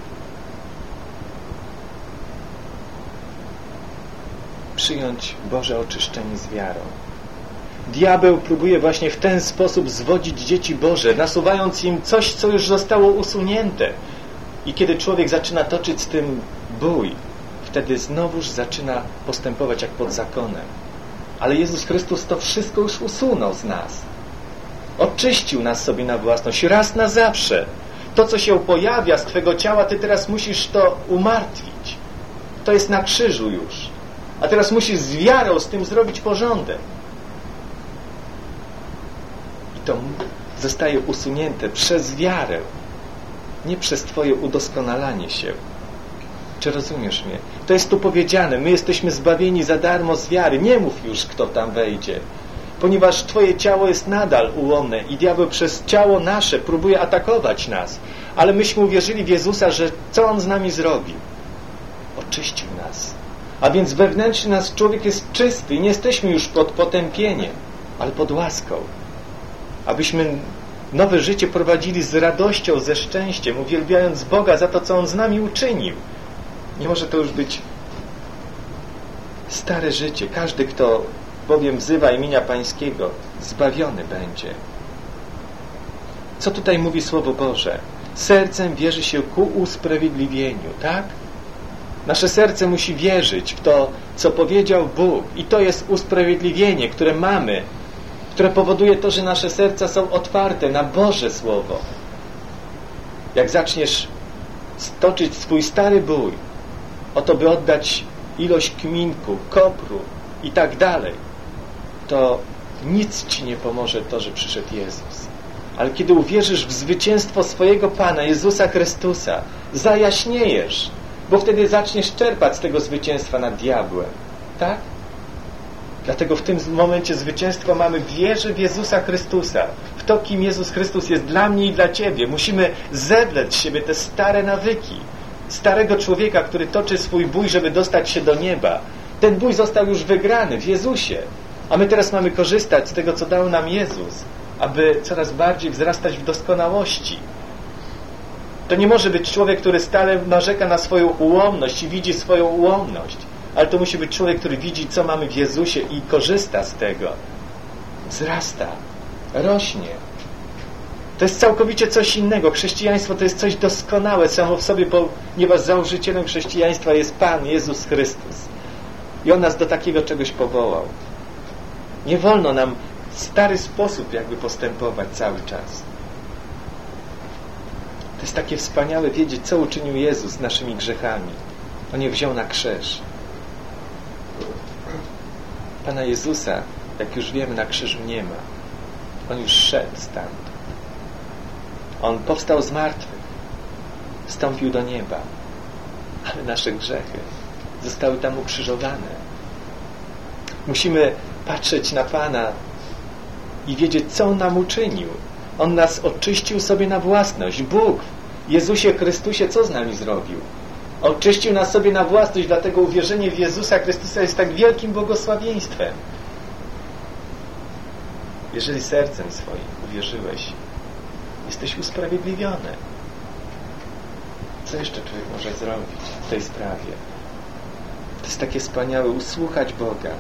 Przyjąć Boże oczyszczenie z wiarą. Diabeł próbuje właśnie w ten sposób zwodzić dzieci Boże, nasuwając im coś, co już zostało usunięte. I kiedy człowiek zaczyna toczyć z tym bój, wtedy znowuż zaczyna postępować jak pod zakonem. Ale Jezus Chrystus to wszystko już usunął z nas. Oczyścił nas sobie na własność, raz na zawsze. To, co się pojawia z Twego ciała, Ty teraz musisz to umartwić. To jest na krzyżu już. A teraz musisz z wiarą z tym zrobić porządek. I to zostaje usunięte przez wiarę, nie przez Twoje udoskonalanie się. Czy rozumiesz mnie? To jest tu powiedziane. My jesteśmy zbawieni za darmo z wiary. Nie mów już, kto tam wejdzie. Ponieważ Twoje ciało jest nadal ułomne i diabeł przez ciało nasze próbuje atakować nas. Ale myśmy uwierzyli w Jezusa, że co On z nami zrobił? Oczyścił nas. A więc wewnętrzny nasz człowiek jest czysty i nie jesteśmy już pod potępieniem, ale pod łaską. Abyśmy nowe życie prowadzili z radością, ze szczęściem, uwielbiając Boga za to, co On z nami uczynił. Nie może to już być stare życie. Każdy, kto bowiem wzywa imienia Pańskiego, zbawiony będzie. Co tutaj mówi Słowo Boże? Sercem wierzy się ku usprawiedliwieniu, tak? Nasze serce musi wierzyć w to, co powiedział Bóg. I to jest usprawiedliwienie, które mamy, które powoduje to, że nasze serca są otwarte na Boże Słowo. Jak zaczniesz stoczyć swój stary bój o to, by oddać ilość kminku, kopru i tak dalej, to nic Ci nie pomoże to, że przyszedł Jezus. Ale kiedy uwierzysz w zwycięstwo swojego Pana, Jezusa Chrystusa, zajaśniejesz, bo wtedy zaczniesz czerpać z tego zwycięstwa nad diabłem. Tak? Dlatego w tym momencie zwycięstwo mamy w wierze w Jezusa Chrystusa. W to, kim Jezus Chrystus jest dla mnie i dla Ciebie. Musimy zewlec z siebie te stare nawyki. Starego człowieka, który toczy swój bój, żeby dostać się do nieba. Ten bój został już wygrany w Jezusie. A my teraz mamy korzystać z tego, co dał nam Jezus, aby coraz bardziej wzrastać w doskonałości. To nie może być człowiek, który stale narzeka na swoją ułomność i widzi swoją ułomność. Ale to musi być człowiek, który widzi, co mamy w Jezusie i korzysta z tego. Wzrasta, rośnie. To jest całkowicie coś innego. Chrześcijaństwo to jest coś doskonałe samo w sobie, ponieważ założycielem chrześcijaństwa jest Pan Jezus Chrystus. I On nas do takiego czegoś powołał. Nie wolno nam w stary sposób jakby postępować cały czas. To jest takie wspaniałe wiedzieć, co uczynił Jezus z naszymi grzechami. On je wziął na krzyż. Pana Jezusa, jak już wiemy, na krzyżu nie ma. On już szedł stamtąd. On powstał z martwych. Wstąpił do nieba. Ale nasze grzechy zostały tam ukrzyżowane. Musimy patrzeć na Pana i wiedzieć, co On nam uczynił. On nas oczyścił sobie na własność. Bóg w Jezusie Chrystusie co z nami zrobił? Oczyścił nas sobie na własność, dlatego uwierzenie w Jezusa Chrystusa jest tak wielkim błogosławieństwem. Jeżeli sercem swoim uwierzyłeś, jesteś usprawiedliwiony. Co jeszcze człowiek może zrobić w tej sprawie? To jest takie wspaniałe, usłuchać Boga.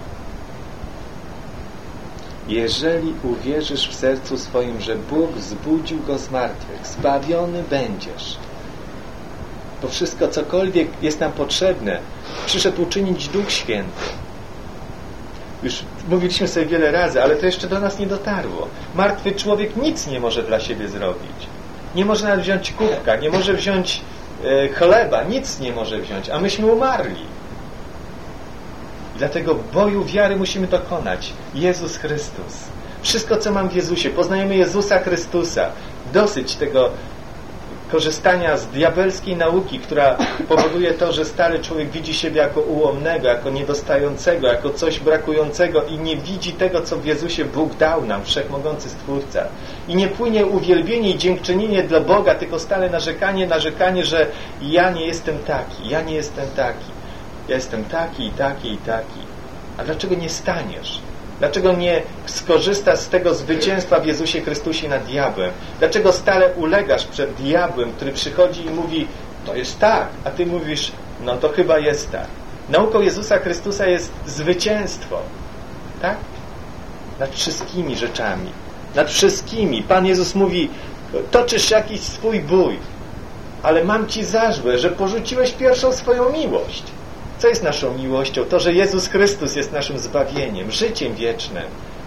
Jeżeli uwierzysz w sercu swoim, że Bóg wzbudził Go z martwych, zbawiony będziesz. Bo wszystko, cokolwiek jest nam potrzebne, przyszedł uczynić Duch Święty. Już mówiliśmy sobie wiele razy, ale to jeszcze do nas nie dotarło. Martwy człowiek nic nie może dla siebie zrobić. Nie może nawet wziąć kubka, nie może wziąć chleba, nic nie może wziąć, a myśmy umarli. Dlatego boju wiary musimy dokonać. Jezus Chrystus. Wszystko, co mam w Jezusie. Poznajemy Jezusa Chrystusa. Dosyć tego korzystania z diabelskiej nauki, która powoduje to, że stale człowiek widzi siebie jako ułomnego, jako niedostającego, jako coś brakującego i nie widzi tego, co w Jezusie Bóg dał nam, Wszechmogący Stwórca. I nie płynie uwielbienie i dziękczynienie dla Boga, tylko stale narzekanie, że ja nie jestem taki, ja nie jestem taki. Ja jestem taki i taki i taki. A dlaczego nie staniesz? Dlaczego nie skorzystasz z tego zwycięstwa w Jezusie Chrystusie nad diabłem? Dlaczego stale ulegasz przed diabłem, który przychodzi i mówi, to jest tak, a ty mówisz, no to chyba jest tak. Nauką Jezusa Chrystusa jest zwycięstwo. Tak? Nad wszystkimi rzeczami. Nad wszystkimi. Pan Jezus mówi, toczysz jakiś swój bój, ale mam ci za złe, że porzuciłeś pierwszą swoją miłość. Co jest naszą miłością? To, że Jezus Chrystus jest naszym zbawieniem, życiem wiecznym.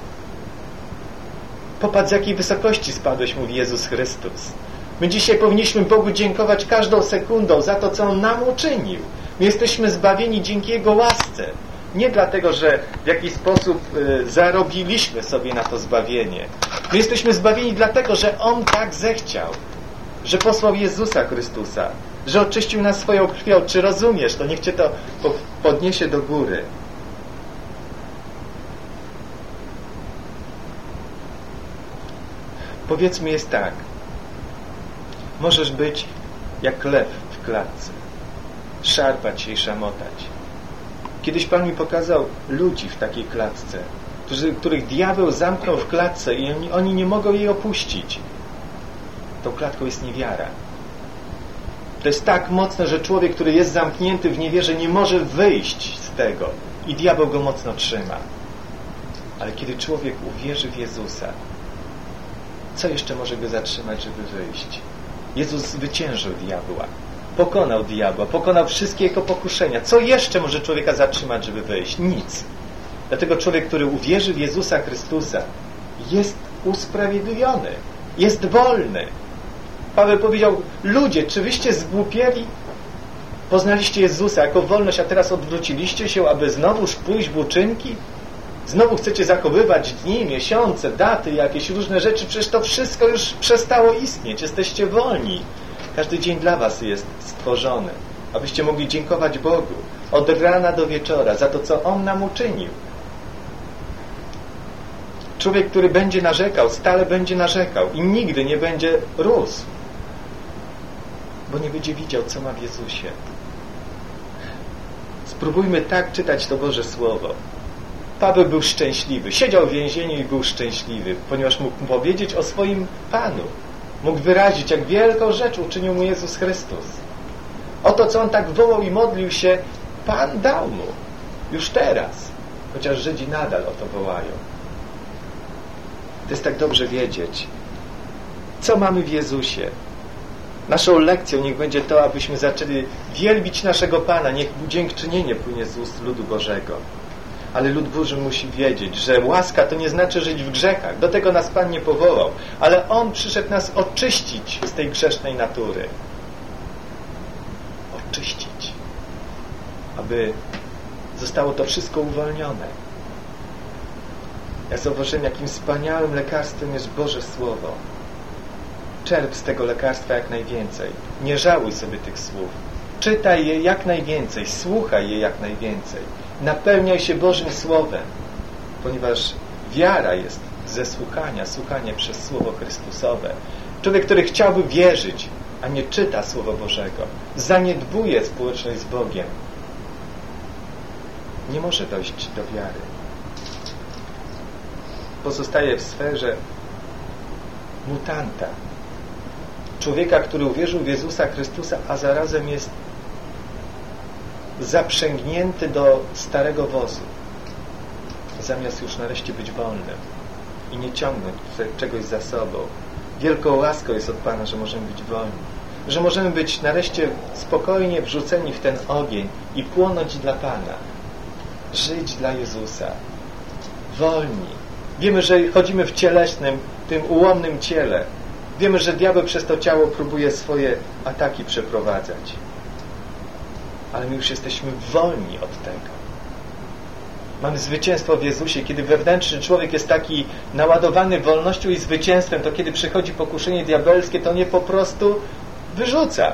Popatrz, z jakiej wysokości spadłeś, mówi Jezus Chrystus. My dzisiaj powinniśmy Bogu dziękować każdą sekundą za to, co On nam uczynił. My jesteśmy zbawieni dzięki Jego łasce. Nie dlatego, że w jakiś sposób zarobiliśmy sobie na to zbawienie. My jesteśmy zbawieni dlatego, że On tak zechciał. Że posłał Jezusa Chrystusa. Że oczyścił nas swoją krwią. Czy rozumiesz to? Niech Cię to podniesie do góry. Powiedzmy jest tak. Możesz być jak lew w klatce. Szarpać się i szamotać. Kiedyś Pan mi pokazał ludzi w takiej klatce, których diabeł zamknął w klatce i oni nie mogą jej opuścić. Tą klatką jest niewiara. To jest tak mocne, że człowiek, który jest zamknięty w niewierze, nie może wyjść z tego i diabeł go mocno trzyma. Ale kiedy człowiek uwierzy w Jezusa, co jeszcze może go zatrzymać, żeby wyjść? Jezus zwyciężył diabła. Pokonał diabła, pokonał wszystkie jego pokuszenia. Co jeszcze może człowieka zatrzymać, żeby wyjść? Nic. Dlatego człowiek, który uwierzy w Jezusa Chrystusa, jest usprawiedliwiony, jest wolny. Paweł powiedział, ludzie, czy wyście zgłupieli? Poznaliście Jezusa jako wolność, a teraz odwróciliście się, aby znowuż pójść w uczynki? Znowu chcecie zachowywać dni, miesiące, daty, jakieś różne rzeczy. Przecież to wszystko już przestało istnieć. Jesteście wolni. Każdy dzień dla was jest stworzony, abyście mogli dziękować Bogu od rana do wieczora za to, co On nam uczynił. Człowiek, który będzie narzekał, stale będzie narzekał i nigdy nie będzie rósł, bo nie będzie widział, co ma w Jezusie. Spróbujmy tak czytać to Boże Słowo. Paweł był szczęśliwy. Siedział w więzieniu i był szczęśliwy, ponieważ mógł powiedzieć o swoim Panu. Mógł wyrazić, jak wielką rzecz uczynił mu Jezus Chrystus. Oto, co on tak wołał i modlił się, Pan dał mu. Już teraz. Chociaż Żydzi nadal o to wołają. To jest tak dobrze wiedzieć. Co mamy w Jezusie? Naszą lekcją niech będzie to, abyśmy zaczęli wielbić naszego Pana. Niech dziękczynienie płynie z ust ludu Bożego. Ale lud Boży musi wiedzieć, że łaska to nie znaczy żyć w grzechach. Do tego nas Pan nie powołał. Ale On przyszedł nas oczyścić z tej grzesznej natury. Oczyścić. Aby zostało to wszystko uwolnione. Ja zauważyłem, jakim wspaniałym lekarstwem jest Boże Słowo. Czerp z tego lekarstwa jak najwięcej. Nie żałuj sobie tych słów. Czytaj je jak najwięcej. Słuchaj je jak najwięcej. Napełniaj się Bożym Słowem. Ponieważ wiara jest ze słuchania. Słuchanie przez Słowo Chrystusowe. Człowiek, który chciałby wierzyć, a nie czyta Słowa Bożego, zaniedbuje społeczność z Bogiem. Nie może dojść do wiary. Pozostaje w sferze mutanta. Człowieka, który uwierzył w Jezusa Chrystusa, a zarazem jest zaprzęgnięty do starego wozu, zamiast już nareszcie być wolnym i nie ciągnąć czegoś za sobą. Wielką łaską jest od Pana, że możemy być wolni, że możemy być nareszcie spokojnie wrzuceni w ten ogień i płonąć dla Pana, żyć dla Jezusa, wolni. Wiemy, że chodzimy w cieleśnym, tym ułomnym ciele. Wiemy, że diabeł przez to ciało próbuje swoje ataki przeprowadzać. Ale my już jesteśmy wolni od tego. Mamy zwycięstwo w Jezusie. Kiedy wewnętrzny człowiek jest taki naładowany wolnością i zwycięstwem, to kiedy przychodzi pokuszenie diabelskie, to nie po prostu wyrzuca.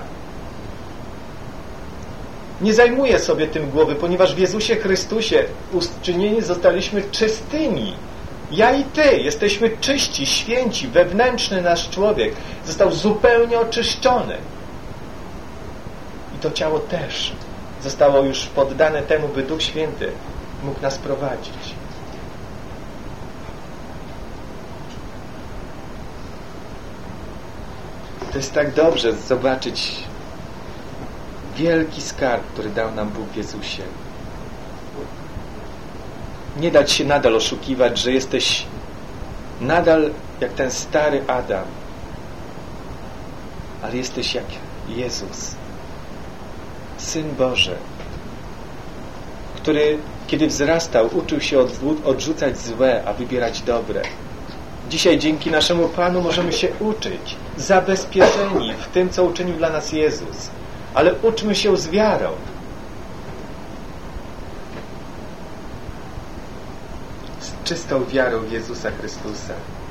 Nie zajmuje sobie tym głowy, ponieważ w Jezusie Chrystusie uczynieni zostaliśmy czystymi. Ja i Ty jesteśmy czyści, święci. Wewnętrzny nasz człowiek został zupełnie oczyszczony. I to ciało też zostało już poddane temu, by Duch Święty mógł nas prowadzić. To jest tak dobrze zobaczyć wielki skarb, który dał nam Bóg w Jezusie. Nie dać się nadal oszukiwać, że jesteś nadal jak ten stary Adam, ale jesteś jak Jezus, Syn Boży, który, kiedy wzrastał, uczył się odrzucać złe, a wybierać dobre. Dzisiaj dzięki naszemu Panu możemy się uczyć, zabezpieczeni w tym, co uczynił dla nas Jezus. Ale uczmy się z wiarą. Z czystą wiarą w Jezusa Chrystusa.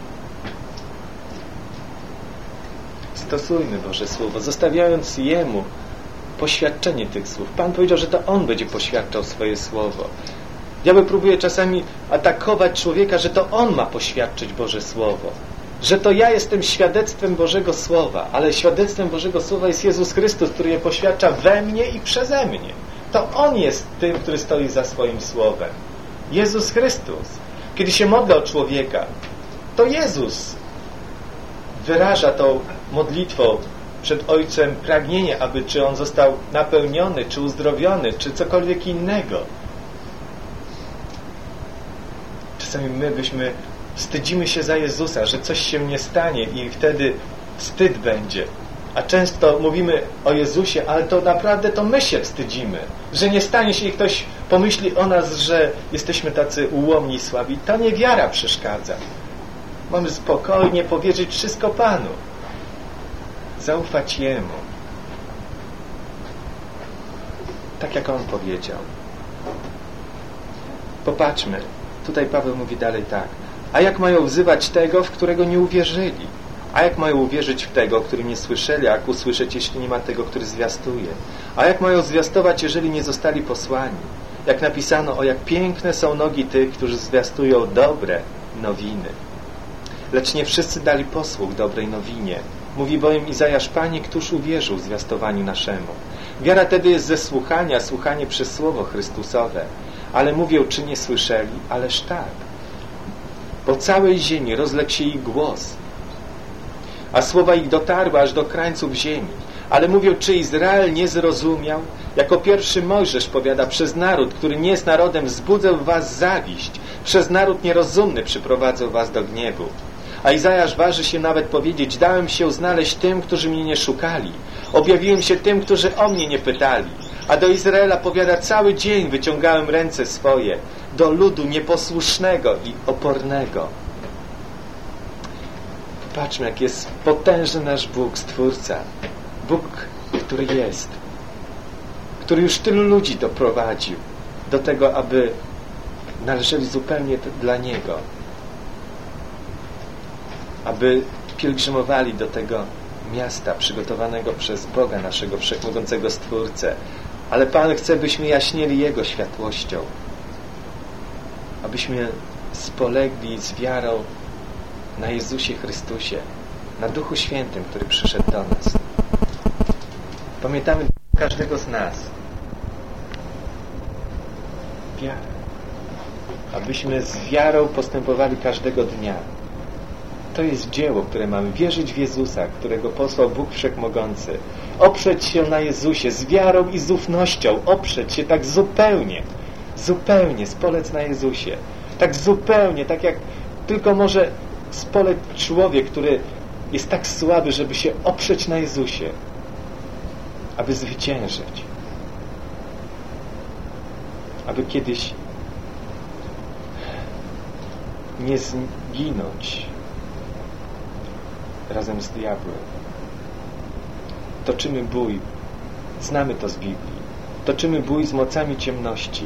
Stosujmy Boże Słowo, zostawiając Jemu poświadczenie tych słów. Pan powiedział, że to On będzie poświadczał swoje Słowo. Diabeł próbuje czasami atakować człowieka, że to on ma poświadczyć Boże Słowo. Że to ja jestem świadectwem Bożego Słowa, ale świadectwem Bożego Słowa jest Jezus Chrystus, który je poświadcza we mnie i przeze mnie. To On jest tym, który stoi za swoim Słowem. Jezus Chrystus. Kiedy się modlę o człowieka, to Jezus wyraża tą modlitwą przed Ojcem pragnienie, aby czy on został napełniony, czy uzdrowiony, czy cokolwiek innego. Czasami my wstydzimy się za Jezusa, że coś się nie stanie i wtedy wstyd będzie. A często mówimy o Jezusie, ale to naprawdę to my się wstydzimy, że nie stanie się i ktoś pomyśli o nas, że jesteśmy tacy ułomni i słabi. To nie wiara przeszkadza. Mamy spokojnie powierzyć wszystko Panu. Zaufać Jemu. Tak jak On powiedział. Popatrzmy. Tutaj Paweł mówi dalej tak. A jak mają wzywać tego, w którego nie uwierzyli? A jak mają uwierzyć w tego, który nie słyszeli? A jak usłyszeć, jeśli nie ma tego, który zwiastuje? A jak mają zwiastować, jeżeli nie zostali posłani? Jak napisano, o jak piękne są nogi tych, którzy zwiastują dobre nowiny. Lecz nie wszyscy dali posłuch dobrej nowinie. Mówi bowiem Izajasz, Panie, któż uwierzył zwiastowaniu naszemu? Wiara tedy jest ze słuchania, słuchanie przez Słowo Chrystusowe. Ale mówią, czy nie słyszeli? Ależ tak. Po całej ziemi rozległ się ich głos, a słowa ich dotarły aż do krańców ziemi. Ale mówią, czy Izrael nie zrozumiał? Jako pierwszy Mojżesz powiada, przez naród, który nie jest narodem, wzbudzę w was zawiść. Przez naród nierozumny przyprowadzę was do gniewu. A Izajasz waży się nawet powiedzieć, dałem się znaleźć tym, którzy mnie nie szukali. Objawiłem się tym, którzy o mnie nie pytali. A do Izraela powiada, cały dzień wyciągałem ręce swoje do ludu nieposłusznego i opornego. Popatrzmy, jak jest potężny nasz Bóg, Stwórca. Bóg, który jest, który już tylu ludzi doprowadził do tego, aby należeli zupełnie dla Niego, aby pielgrzymowali do tego miasta przygotowanego przez Boga, naszego wszechmogącego Stwórcę. Ale Pan chce, byśmy jaśnieli Jego światłością, abyśmy spolegli z wiarą na Jezusie Chrystusie, na Duchu Świętym, który przyszedł do nas. Pamiętamy każdego z nas wiarę, abyśmy z wiarą postępowali każdego dnia. To jest dzieło, które mamy. Wierzyć w Jezusa, którego posłał Bóg Wszechmogący. Oprzeć się na Jezusie z wiarą i z ufnością. Oprzeć się tak zupełnie spolec na Jezusie. Tak zupełnie, tak jak tylko może spolec człowiek, który jest tak słaby, żeby się oprzeć na Jezusie, aby zwyciężyć. Aby kiedyś nie zginąć razem z diabłem. Toczymy bój, znamy to z Biblii, toczymy bój z mocami ciemności.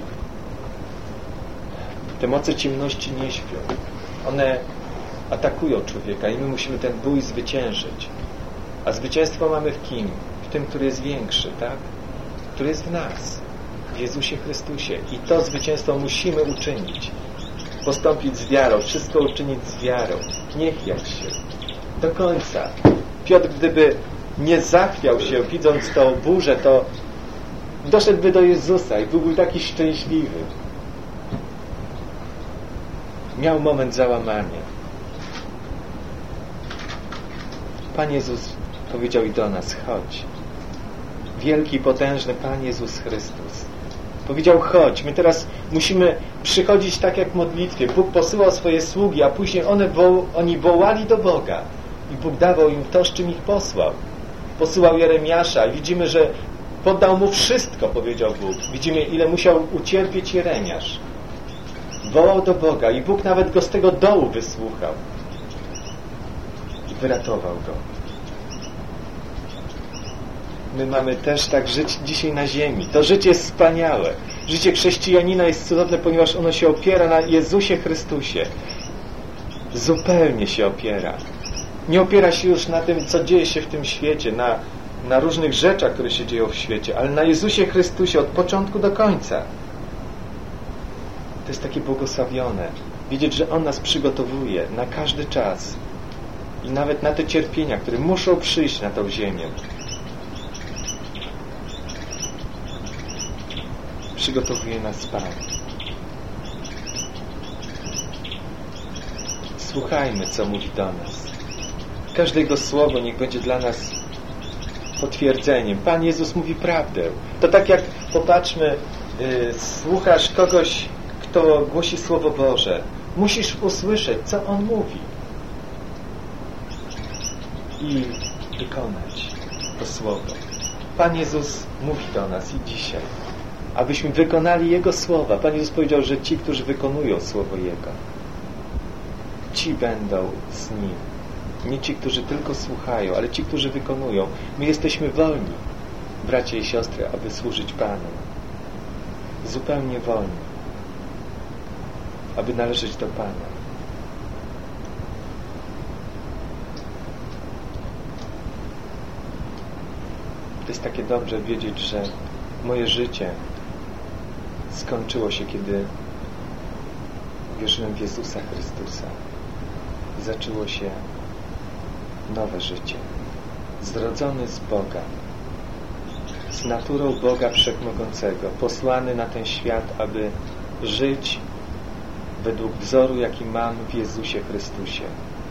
Te moce ciemności nie śpią. One atakują człowieka i my musimy ten bój zwyciężyć. A zwycięstwo mamy w kim? W tym, który jest większy, tak? Który jest w nas, w Jezusie Chrystusie. I to zwycięstwo musimy uczynić. Postąpić z wiarą, wszystko uczynić z wiarą. Nie chwiać się. Do końca. Piotr, gdyby nie zachwiał się, widząc tą burzę, to doszedłby do Jezusa i byłby taki szczęśliwy. Miał moment załamania. Pan Jezus powiedział i do nas, chodź. Wielki, potężny Pan Jezus Chrystus powiedział, chodź. My teraz musimy przychodzić tak jak w modlitwie. Bóg posyłał swoje sługi, a później oni wołali do Boga. I Bóg dawał im to, z czym ich posłał. Posyłał Jeremiasza i widzimy, że poddał mu wszystko, powiedział Bóg. Widzimy, ile musiał ucierpieć Jeremiasz. Wołał do Boga i Bóg nawet go z tego dołu wysłuchał. I wyratował go. My mamy też tak żyć dzisiaj na ziemi. To życie jest wspaniałe. Życie chrześcijanina jest cudowne, ponieważ ono się opiera na Jezusie Chrystusie. Zupełnie się opiera. Nie opiera się już na tym, co dzieje się w tym świecie, na różnych rzeczach, które się dzieją w świecie, ale na Jezusie Chrystusie od początku do końca. To jest takie błogosławione. Wiedzieć, że On nas przygotowuje na każdy czas i nawet na te cierpienia, które muszą przyjść na tą ziemię. Przygotowuje nas Pan. Słuchajmy, co mówi do nas. Każde Jego słowo niech będzie dla nas potwierdzeniem. Pan Jezus mówi prawdę. To tak jak, popatrzmy, słuchasz kogoś, kto głosi Słowo Boże. Musisz usłyszeć, co On mówi. I wykonać to Słowo. Pan Jezus mówi do nas i dzisiaj, abyśmy wykonali Jego słowa. Pan Jezus powiedział, że ci, którzy wykonują Słowo Jego, ci będą z Nim. Nie ci, którzy tylko słuchają, ale ci, którzy wykonują. My jesteśmy wolni, bracia i siostry, aby służyć Panu. Zupełnie wolni, aby należeć do Pana. To jest takie dobrze wiedzieć, że moje życie skończyło się, kiedy wierzyłem w Jezusa Chrystusa. I zaczęło się nowe życie. Zrodzony z Boga. z naturą Boga Wszechmogącego, posłany na ten świat, aby żyć według wzoru, jaki mam w Jezusie Chrystusie.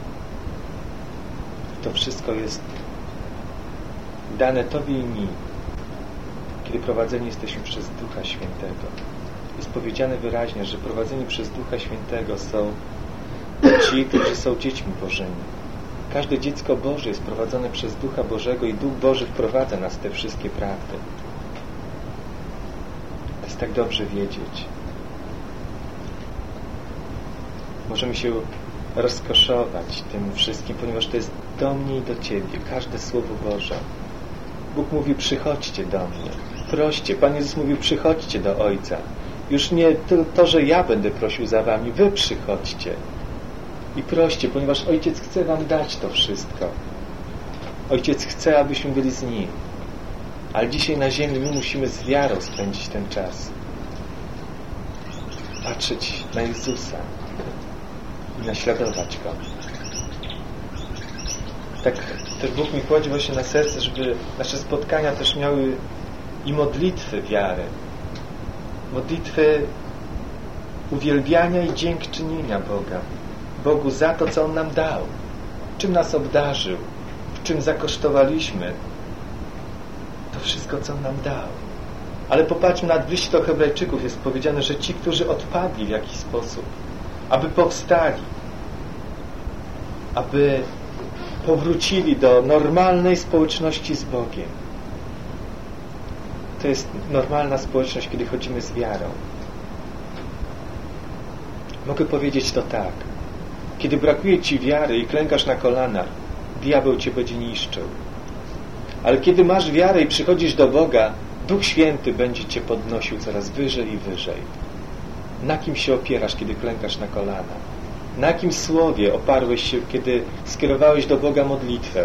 To wszystko jest dane Tobie i mi, kiedy prowadzeni jesteśmy przez Ducha Świętego. Jest powiedziane wyraźnie, że prowadzeni przez Ducha Świętego są ci, którzy są dziećmi Bożymi. Każde dziecko Boże jest prowadzone przez Ducha Bożego i Duch Boży wprowadza nas w te wszystkie prawdy. To jest tak dobrze wiedzieć. Możemy się rozkoszować tym wszystkim, ponieważ to jest do mnie i do Ciebie. Każde Słowo Boże. Bóg mówi, przychodźcie do mnie. Proście. Pan Jezus mówił, przychodźcie do Ojca. Już nie to, że ja będę prosił za wami. Wy przychodźcie. I proście, ponieważ Ojciec chce wam dać to wszystko. Ojciec chce, abyśmy byli z Nim. Ale dzisiaj na ziemi my musimy z wiarą spędzić ten czas. Patrzeć na Jezusa i naśladować Go. Tak też Bóg mi kładzie właśnie na serce, żeby nasze spotkania też miały i modlitwy wiary. Modlitwy uwielbiania i dziękczynienia Bogu za to, co On nam dał. Czym nas obdarzył, w czym zakosztowaliśmy. To wszystko, co On nam dał. Ale popatrzmy, na w liście do Hebrajczyków jest powiedziane, że ci, którzy odpadli w jakiś sposób, aby powstali, aby powrócili do normalnej społeczności z Bogiem. To jest normalna społeczność, kiedy chodzimy z wiarą. Mogę powiedzieć to tak. Kiedy brakuje Ci wiary i klękasz na kolanach, diabeł Cię będzie niszczył. Ale kiedy masz wiarę i przychodzisz do Boga, Duch Święty będzie Cię podnosił coraz wyżej i wyżej. Na kim się opierasz, kiedy klękasz na kolanach? Na jakim słowie oparłeś się, kiedy skierowałeś do Boga modlitwę?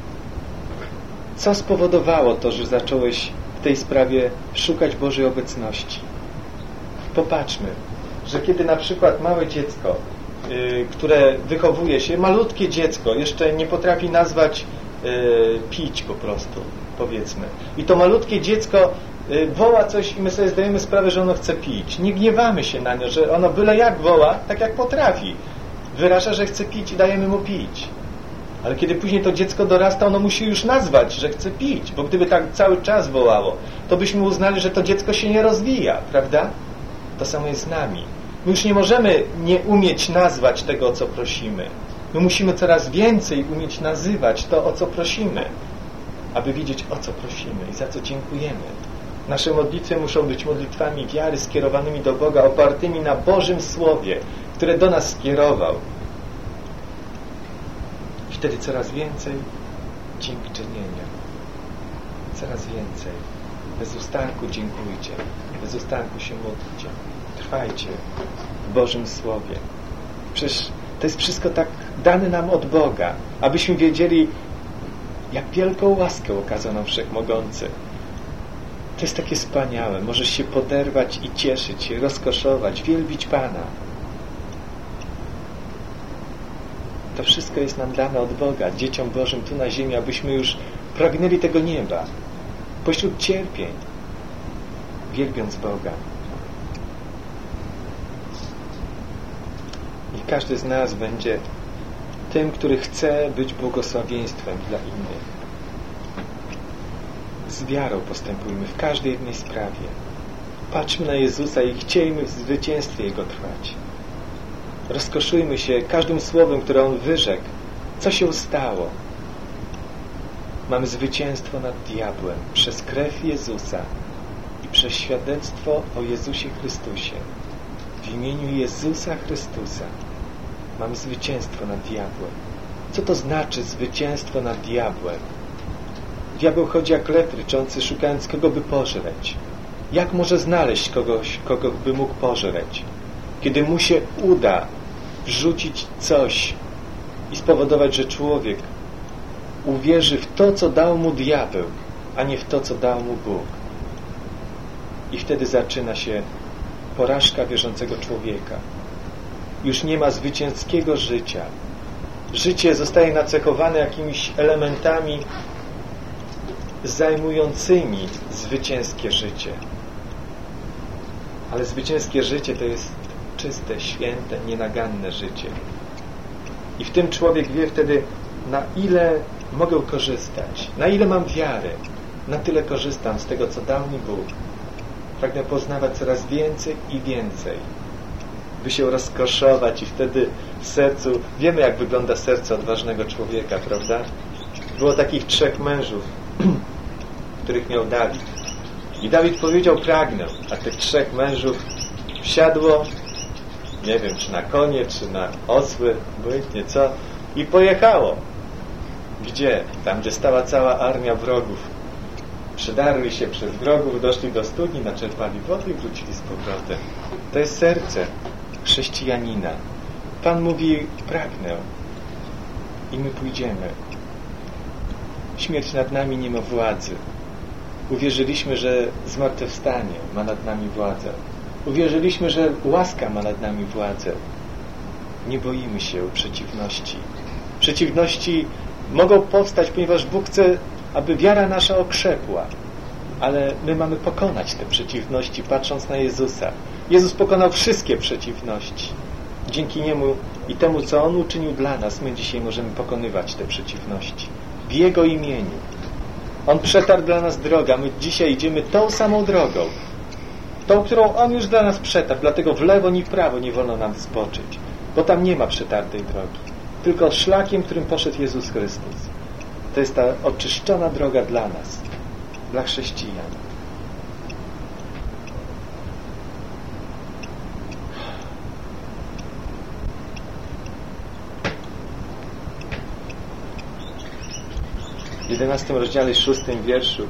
Co spowodowało to, że zacząłeś w tej sprawie szukać Bożej obecności? Popatrzmy, że kiedy na przykład małe dziecko, które wychowuje się, malutkie dziecko, jeszcze nie potrafi nazwać pić po prostu, powiedzmy. I to malutkie dziecko woła coś i my sobie zdajemy sprawę, że ono chce pić. Nie gniewamy się na nie, że ono byle jak woła, tak jak potrafi. Wyraża, że chce pić i dajemy mu pić. Ale kiedy później to dziecko dorasta, ono musi już nazwać, że chce pić. Bo gdyby tak cały czas wołało, to byśmy uznali, że to dziecko się nie rozwija, prawda? To samo jest z nami. My już nie możemy nie umieć nazwać tego, o co prosimy. My musimy coraz więcej umieć nazywać to, o co prosimy, aby wiedzieć, o co prosimy i za co dziękujemy. Nasze modlitwy muszą być modlitwami wiary skierowanymi do Boga, opartymi na Bożym Słowie, które do nas skierował. I wtedy coraz więcej dziękczynienia. Coraz więcej. Bez ustanku dziękujcie. Bez ustanku się módlcie. Trwajcie w Bożym Słowie. Przecież to jest wszystko tak dane nam od Boga, abyśmy wiedzieli, jak wielką łaskę okazał nam Wszechmogący. To jest takie wspaniałe. Możesz się poderwać i cieszyć się, rozkoszować, wielbić Pana. To wszystko jest nam dane od Boga, dzieciom Bożym tu na ziemi, abyśmy już pragnęli tego nieba. Pośród cierpień, wielbiąc Boga. I każdy z nas będzie tym, który chce być błogosławieństwem dla innych. Z wiarą postępujmy w każdej jednej sprawie. Patrzmy na Jezusa i chciejmy w zwycięstwie Jego trwać. Rozkoszujmy się każdym słowem, które On wyrzekł. Co się stało? Mamy zwycięstwo nad diabłem przez krew Jezusa i przez świadectwo o Jezusie Chrystusie. W imieniu Jezusa Chrystusa mamy zwycięstwo nad diabłem. Co to znaczy zwycięstwo nad diabłem? Diabeł chodzi jak lew ryczący, szukając kogo by pożreć. Jak może znaleźć kogoś, kogo by mógł pożreć? Kiedy mu się uda wrzucić coś i spowodować, że człowiek uwierzy w to, co dał mu diabeł, a nie w to, co dał mu Bóg. I wtedy zaczyna się porażka wierzącego człowieka. Już nie ma zwycięskiego życia. Życie zostaje nacechowane jakimiś elementami zajmującymi zwycięskie życie. Ale zwycięskie życie to jest czyste, święte, nienaganne życie. I w tym człowiek wie wtedy, na ile mogę korzystać, na ile mam wiary, na tyle korzystam z tego, co dał mi Bóg. Pragnę poznawać coraz więcej i więcej, by się rozkoszować i wtedy w sercu, wiemy jak wygląda serce odważnego człowieka, prawda? Było takich 3 mężów, których miał Dawid. I Dawid powiedział, pragnę, a tych 3 mężów wsiadło, nie wiem, czy na konie, czy na osły, obojętnie co, i pojechało. Gdzie? Tam, gdzie stała cała armia wrogów. Przedarli się przez wrogów, doszli do studni, naczerpali wody i wrócili z powrotem. To jest serce chrześcijanina. Pan mówi, pragnę i my pójdziemy. Śmierć nad nami nie ma władzy. Uwierzyliśmy, że zmartwychwstanie ma nad nami władzę. Uwierzyliśmy, że łaska ma nad nami władzę. Nie boimy się przeciwności. Przeciwności mogą powstać, ponieważ Bóg chce, aby wiara nasza okrzepła. Ale my mamy pokonać te przeciwności, patrząc na Jezusa. Jezus pokonał wszystkie przeciwności. Dzięki Niemu i temu, co On uczynił dla nas, my dzisiaj możemy pokonywać te przeciwności. W Jego imieniu. On przetarł dla nas drogę, a my dzisiaj idziemy tą samą drogą. Tą, którą On już dla nas przetarł. Dlatego w lewo ni w prawo nie wolno nam zboczyć. Bo tam nie ma przetartej drogi. Tylko szlakiem, którym poszedł Jezus Chrystus. To jest ta oczyszczona droga dla nas. Dla chrześcijan. W 11 rozdziale 6 wierszu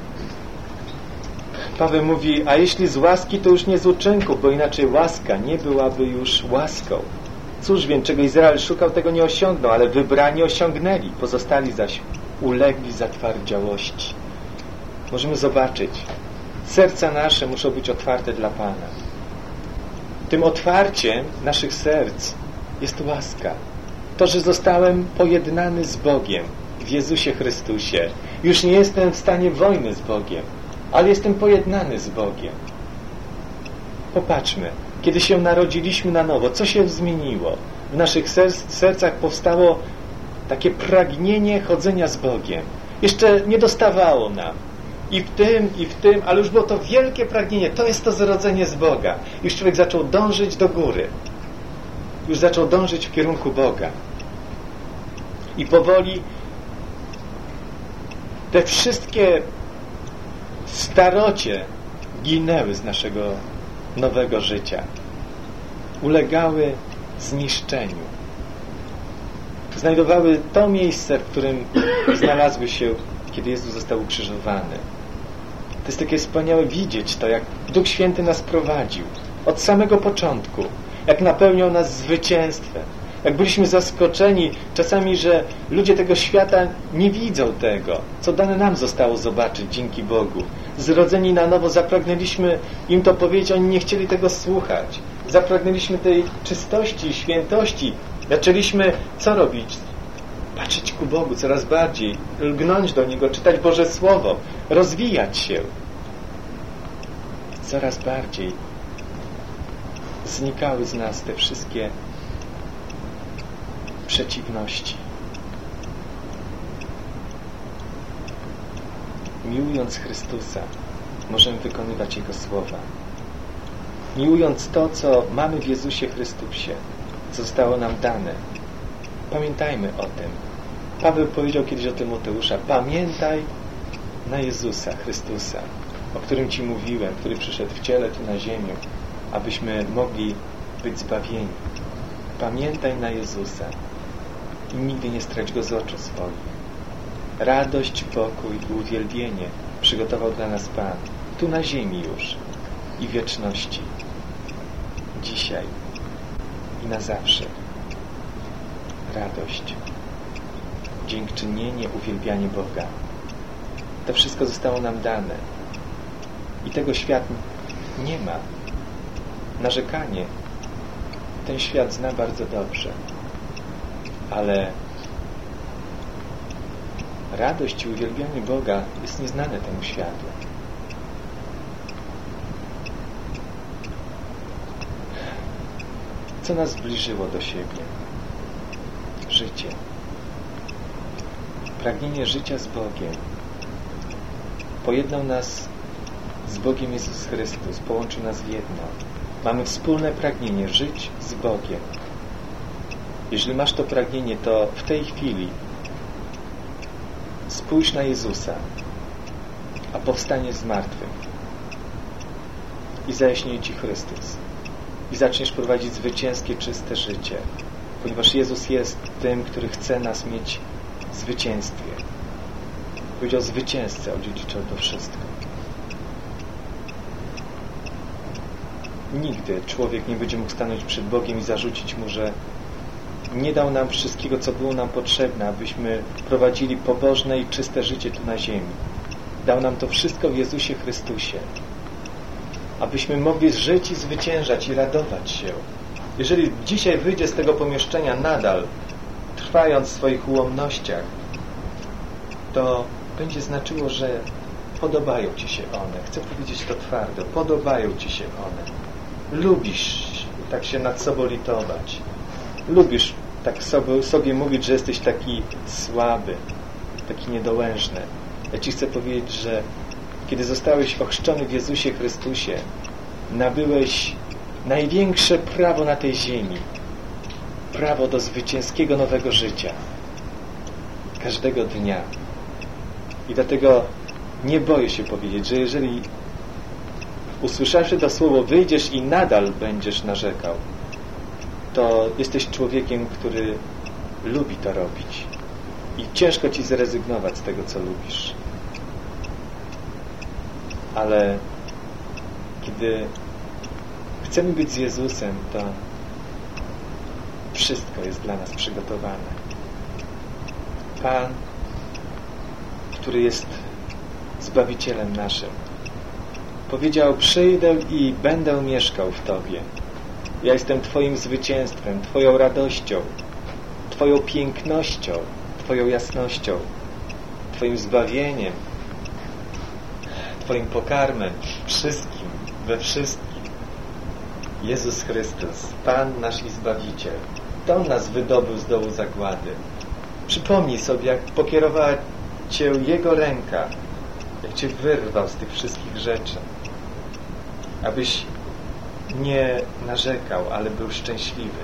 Paweł mówi, a jeśli z łaski, to już nie z uczynków, bo inaczej łaska nie byłaby już łaską. Cóż więc, czego Izrael szukał, tego nie osiągnął, ale wybrani osiągnęli, pozostali zaś ulegli zatwardziałości. Możemy zobaczyć, serca nasze muszą być otwarte dla Pana. Tym otwarciem naszych serc jest łaska. To, że zostałem pojednany z Bogiem w Jezusie Chrystusie. Już nie jestem w stanie wojny z Bogiem, ale jestem pojednany z Bogiem. Popatrzmy, kiedy się narodziliśmy na nowo, co się zmieniło? W naszych sercach powstało takie pragnienie chodzenia z Bogiem. Jeszcze nie dostawało nam. I w tym, ale już było to wielkie pragnienie. To jest to zrodzenie z Boga. Już człowiek zaczął dążyć do góry. Już zaczął dążyć w kierunku Boga. I powoli te wszystkie starocie ginęły z naszego nowego życia. Ulegały zniszczeniu. Znajdowały to miejsce, w którym znalazły się, kiedy Jezus został ukrzyżowany. To jest takie wspaniałe widzieć to, jak Duch Święty nas prowadził. Od samego początku. Jak napełniał nas zwycięstwem. Jak byliśmy zaskoczeni czasami, że ludzie tego świata nie widzą tego, co dane nam zostało zobaczyć dzięki Bogu. Zrodzeni na nowo, zapragnęliśmy im to powiedzieć, oni nie chcieli tego słuchać. Zapragnęliśmy tej czystości i świętości. Zaczęliśmy co robić? Patrzeć ku Bogu coraz bardziej, lgnąć do Niego, czytać Boże Słowo, rozwijać się. Coraz bardziej znikały z nas te wszystkie przeciwności. Miłując Chrystusa, możemy wykonywać Jego słowa. Miłując to, co mamy w Jezusie Chrystusie, co zostało nam dane. Pamiętajmy o tym. Paweł powiedział kiedyś o Tymoteusza, pamiętaj na Jezusa Chrystusa, o którym Ci mówiłem, który przyszedł w ciele tu na ziemię, abyśmy mogli być zbawieni. Pamiętaj na Jezusa i nigdy nie strać Go z oczu swoich. Radość, pokój i uwielbienie przygotował dla nas Pan, tu na ziemi już i w wieczności, dzisiaj i na zawsze. Radość, dziękczynienie, uwielbianie Boga. To wszystko zostało nam dane. I tego świat nie ma. Narzekanie ten świat zna bardzo dobrze. Ale radość i uwielbianie Boga jest nieznane temu światu. Co nas zbliżyło do siebie? Życie. Pragnienie życia z Bogiem. Pojednał nas z Bogiem Jezus Chrystus, połączył nas w jedno. Mamy wspólne pragnienie żyć z Bogiem. Jeżeli masz to pragnienie, to w tej chwili spójrz na Jezusa, a powstanie z martwych i zajaśnieje Ci Chrystus i zaczniesz prowadzić zwycięskie, czyste życie, ponieważ Jezus jest tym, który chce nas mieć w zwycięstwie. Powiedział: zwycięzca odziedziczył to wszystko. Nigdy człowiek nie będzie mógł stanąć przed Bogiem i zarzucić Mu, że nie dał nam wszystkiego, co było nam potrzebne, abyśmy prowadzili pobożne i czyste życie tu na ziemi. Dał nam to wszystko w Jezusie Chrystusie, abyśmy mogli żyć i zwyciężać i radować się. Jeżeli dzisiaj wyjdzie z tego pomieszczenia nadal, trwając w swoich ułomnościach, to będzie znaczyło, że podobają Ci się one. Chcę powiedzieć to twardo. Podobają Ci się one. Lubisz tak się nad sobą litować. Lubisz tak sobie mówić, że jesteś taki słaby, taki niedołężny. Ja Ci chcę powiedzieć, że kiedy zostałeś ochrzczony w Jezusie Chrystusie, nabyłeś największe prawo na tej ziemi. Prawo do zwycięskiego nowego życia. Każdego dnia. I dlatego nie boję się powiedzieć, że jeżeli usłyszawszy to słowo wyjdziesz i nadal będziesz narzekał, to jesteś człowiekiem, który lubi to robić. I ciężko Ci zrezygnować z tego, co lubisz. Ale kiedy chcemy być z Jezusem, to wszystko jest dla nas przygotowane. Pan, który jest Zbawicielem naszym, powiedział: przyjdę i będę mieszkał w Tobie. Ja jestem Twoim zwycięstwem, Twoją radością, Twoją pięknością, Twoją jasnością, Twoim zbawieniem, Twoim pokarmem, wszystkim, we wszystkim. Jezus Chrystus, Pan nasz i Zbawiciel. To On nas wydobył z dołu zagłady. Przypomnij sobie, jak pokierowała Cię Jego ręka, jak Cię wyrwał z tych wszystkich rzeczy, abyś nie narzekał, ale był szczęśliwy.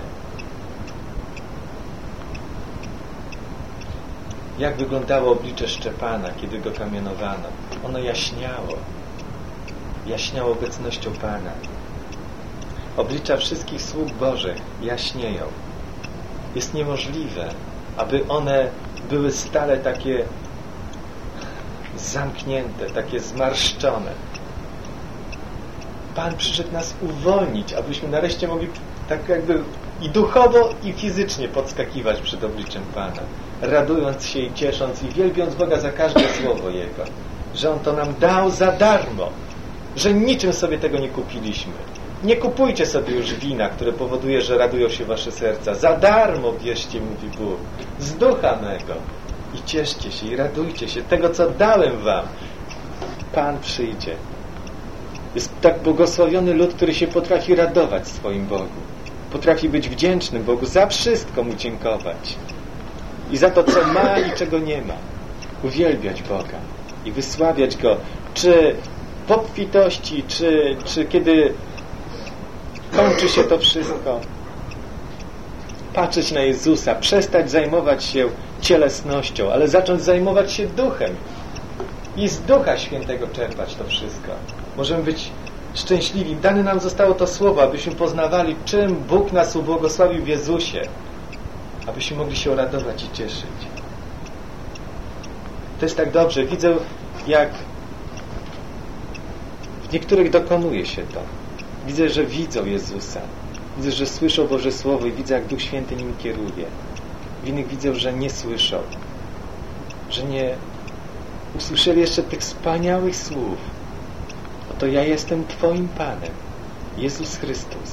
Jak wyglądało oblicze Szczepana, kiedy go kamienowano? Ono jaśniało. Jaśniało obecnością Pana. Oblicza wszystkich sług Bożych jaśnieją. Jest niemożliwe, aby one były stale takie zamknięte, takie zmarszczone. Pan przyszedł nas uwolnić, abyśmy nareszcie mogli tak jakby i duchowo, i fizycznie podskakiwać przed obliczem Pana, radując się i ciesząc i wielbiąc Boga za każde słowo Jego, że On to nam dał za darmo, że niczym sobie tego nie kupiliśmy. Nie kupujcie sobie już wina, które powoduje, że radują się wasze serca. Za darmo bierzcie, mówi Bóg, z ducha mego i cieszcie się i radujcie się tego, co dałem wam. Pan przyjdzie. Jest tak błogosławiony lud, który się potrafi radować swoim Bogu. Potrafi być wdzięcznym Bogu, za wszystko Mu dziękować. I za to, co ma i czego nie ma. Uwielbiać Boga i wysławiać Go. Czy w obfitości, czy kiedy kończy się to wszystko. Patrzeć na Jezusa, przestać zajmować się cielesnością, ale zacząć zajmować się duchem. I z Ducha Świętego czerpać to wszystko. Możemy być szczęśliwi. Dane nam zostało to słowo, abyśmy poznawali, czym Bóg nas ubłogosławił w Jezusie. Abyśmy mogli się radować i cieszyć. To jest tak dobrze. Widzę, jak w niektórych dokonuje się to. Widzę, że widzą Jezusa. Widzę, że słyszą Boże Słowo i widzę, jak Duch Święty nim kieruje. W innych widzę, że nie słyszą. Że nie usłyszeli jeszcze tych wspaniałych słów. Oto ja jestem Twoim Panem, Jezus Chrystus.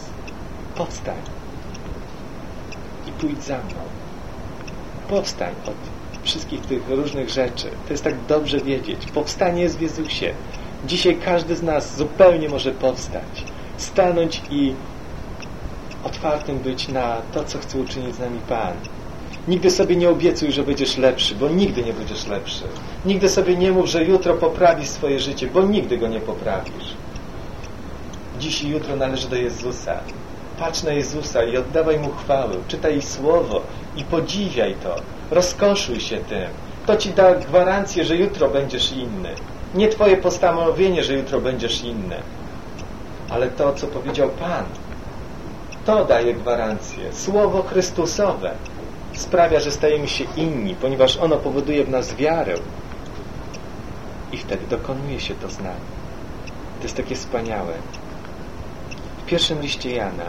Powstań i pójdź za mną. Powstań od wszystkich tych różnych rzeczy. To jest tak dobrze wiedzieć. Powstanie jest w Jezusie. Dzisiaj każdy z nas zupełnie może powstać. Stanąć i otwartym być na to, co chce uczynić z nami Pan. Nigdy sobie nie obiecuj, że będziesz lepszy, bo nigdy nie będziesz lepszy. Nigdy sobie nie mów, że jutro poprawisz swoje życie, bo nigdy go nie poprawisz. Dziś i jutro należy do Jezusa. Patrz na Jezusa i oddawaj Mu chwałę. Czytaj Słowo i podziwiaj to. Rozkoszuj się tym. To Ci da gwarancję, że jutro będziesz inny. Nie Twoje postanowienie, że jutro będziesz inny. Ale to, co powiedział Pan, to daje gwarancję. Słowo Chrystusowe sprawia, że stajemy się inni, ponieważ ono powoduje w nas wiarę. I wtedy dokonuje się to z nami. To jest takie wspaniałe. W pierwszym liście Jana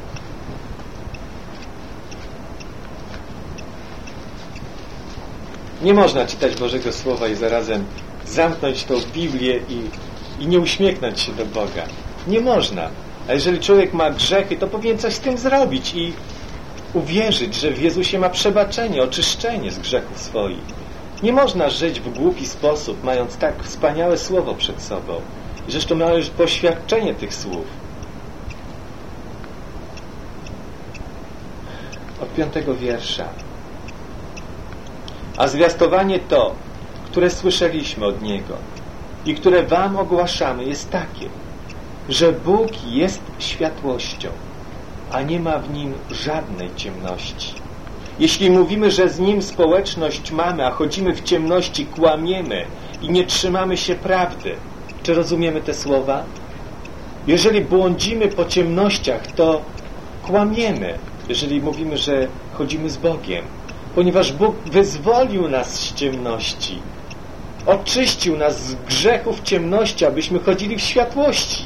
nie można czytać Bożego Słowa i zarazem zamknąć tą Biblię i nie uśmiechnąć się do Boga. Nie można. A jeżeli człowiek ma grzechy, to powinien coś z tym zrobić i uwierzyć, że w Jezusie ma przebaczenie, oczyszczenie z grzechów swoich. Nie można żyć w głupi sposób, mając tak wspaniałe Słowo przed sobą. I zresztą mamy już poświadczenie tych słów. Od 5 wiersza. A zwiastowanie to, które słyszeliśmy od Niego i które wam ogłaszamy, jest takie, że Bóg jest światłością, a nie ma w Nim żadnej ciemności. Jeśli mówimy, że z Nim społeczność mamy, a chodzimy w ciemności, kłamiemy i nie trzymamy się prawdy. Czy rozumiemy te słowa? Jeżeli błądzimy po ciemnościach, to kłamiemy, jeżeli mówimy, że chodzimy z Bogiem. Ponieważ Bóg wyzwolił nas z ciemności. Oczyścił nas z grzechów ciemności, abyśmy chodzili w światłości.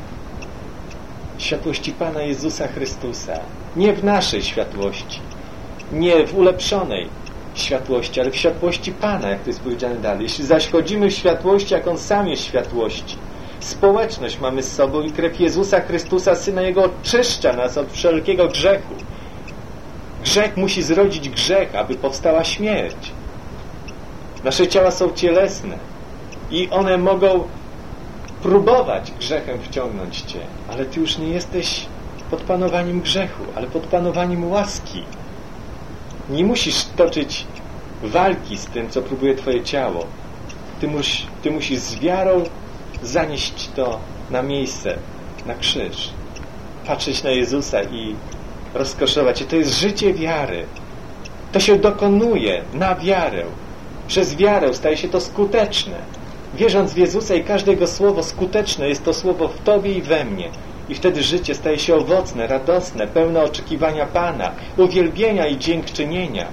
Światłości Pana Jezusa Chrystusa. Nie w naszej światłości. Nie w ulepszonej światłości, ale w światłości Pana, jak to jest powiedziane dalej. Jeśli zaś chodzimy w światłości, jak On sam jest w światłości. Społeczność mamy z sobą i krew Jezusa Chrystusa, Syna Jego, oczyszcza nas od wszelkiego grzechu. Grzech musi zrodzić grzech, aby powstała śmierć. Nasze ciała są cielesne i one mogą próbować grzechem wciągnąć Cię, ale Ty już nie jesteś pod panowaniem grzechu, ale pod panowaniem łaski. Nie musisz toczyć walki z tym, co próbuje Twoje ciało. Ty musisz z wiarą zanieść to na miejsce, na krzyż. Patrzeć na Jezusa i rozkoszować się. To jest życie wiary. To się dokonuje na wiarę. Przez wiarę staje się to skuteczne. Wierząc w Jezusa i każde Jego słowo skuteczne, jest to słowo w Tobie i we mnie. I wtedy życie staje się owocne, radosne, pełne oczekiwania Pana, uwielbienia i dziękczynienia.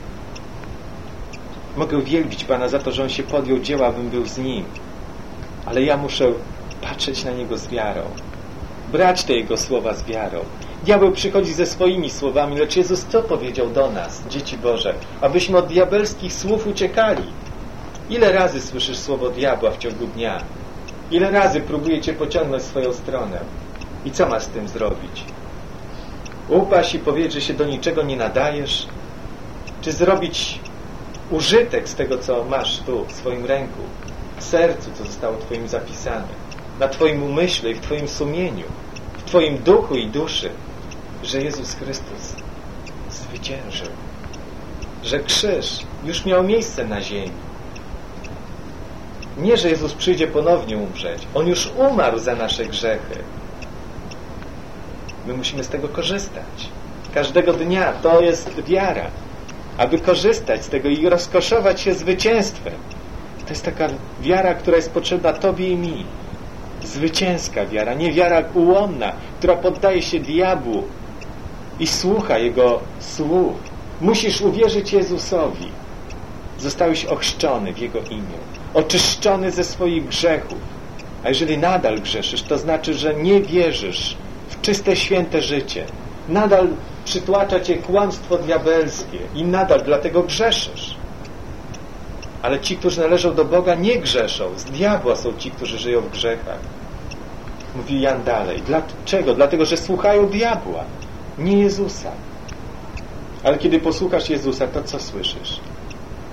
Mogę uwielbić Pana za to, że On się podjął dzieła, abym był z Nim. Ale ja muszę patrzeć na Niego z wiarą. Brać te Jego słowa z wiarą. Diabeł przychodzi ze swoimi słowami, lecz Jezus co powiedział do nas, dzieci Boże? Abyśmy od diabelskich słów uciekali. Ile razy słyszysz słowo diabła w ciągu dnia? Ile razy próbuje Cię pociągnąć w swoją stronę? I co masz z tym zrobić? Upaść i powiedzieć, że się do niczego nie nadajesz? Czy zrobić użytek z tego, co masz tu, w swoim ręku, w sercu, co zostało Twoim zapisane, na Twoim umyśle i w Twoim sumieniu, w Twoim duchu i duszy, że Jezus Chrystus zwyciężył, że krzyż już miał miejsce na ziemi. Nie, że Jezus przyjdzie ponownie umrzeć. On już umarł za nasze grzechy. My musimy z tego korzystać. Każdego dnia to jest wiara. Aby korzystać z tego i rozkoszować się zwycięstwem. To jest taka wiara, która jest potrzebna Tobie i mi. Zwycięska wiara, nie wiara ułomna, która poddaje się diabłu i słucha Jego słów. Musisz uwierzyć Jezusowi. Zostałeś ochrzczony w Jego imię. Oczyszczony ze swoich grzechów. A jeżeli nadal grzeszysz, to znaczy, że nie wierzysz w czyste, święte życie. Nadal przytłacza Cię kłamstwo diabelskie i nadal dlatego grzeszysz. Ale ci, którzy należą do Boga, nie grzeszą. Z diabła są ci, którzy żyją w grzechach. Mówi Jan dalej. Dlaczego? Dlatego, że słuchają diabła, nie Jezusa. Ale kiedy posłuchasz Jezusa, to co słyszysz?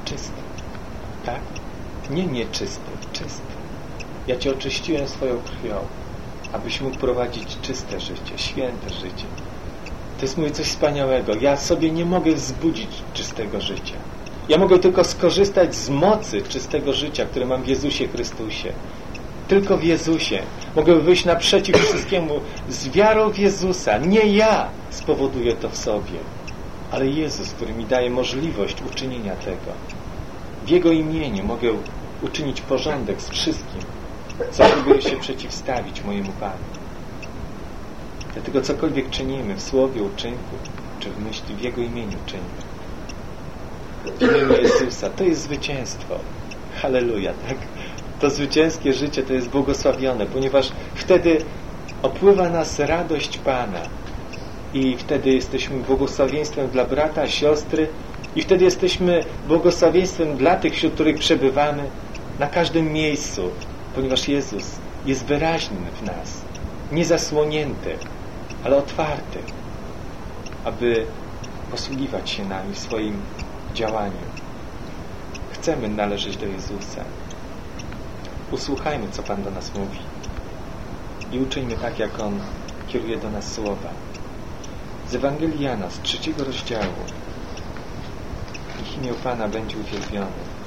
czysty. Tak? Nie nieczysty, czysty. Ja Cię oczyściłem swoją krwią, abyś mógł prowadzić czyste życie, święte życie. To jest, mówię, coś wspaniałego. Ja sobie nie mogę wzbudzić czystego życia. Ja mogę tylko skorzystać z mocy czystego życia, które mam w Jezusie Chrystusie. Tylko w Jezusie. Mogę wyjść naprzeciw wszystkiemu z wiarą w Jezusa. Nie ja spowoduję to w sobie, ale Jezus, który mi daje możliwość uczynienia tego. W Jego imieniu mogę uczynić porządek z wszystkim, co próbuje się przeciwstawić mojemu Panu. Dlatego cokolwiek czynimy w słowie, uczynku, czy w myśli, w Jego imieniu czynimy. W imieniu Jezusa. To jest zwycięstwo. Halleluja, tak? To zwycięskie życie to jest błogosławione, ponieważ wtedy opływa nas radość Pana i wtedy jesteśmy błogosławieństwem dla brata, siostry i wtedy jesteśmy błogosławieństwem dla tych, wśród których przebywamy na każdym miejscu, ponieważ Jezus jest wyraźny w nas, niezasłonięty, ale otwarty, aby posługiwać się nami w swoim działaniu. Chcemy należeć do Jezusa. Usłuchajmy, co Pan do nas mówi i uczyńmy tak, jak On kieruje do nas słowa. Z Ewangelii Jana, z 3 rozdziału. Niech imię Pana będzie uwielbione.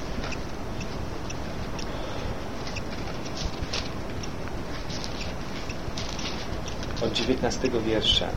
Od 19 wiersza.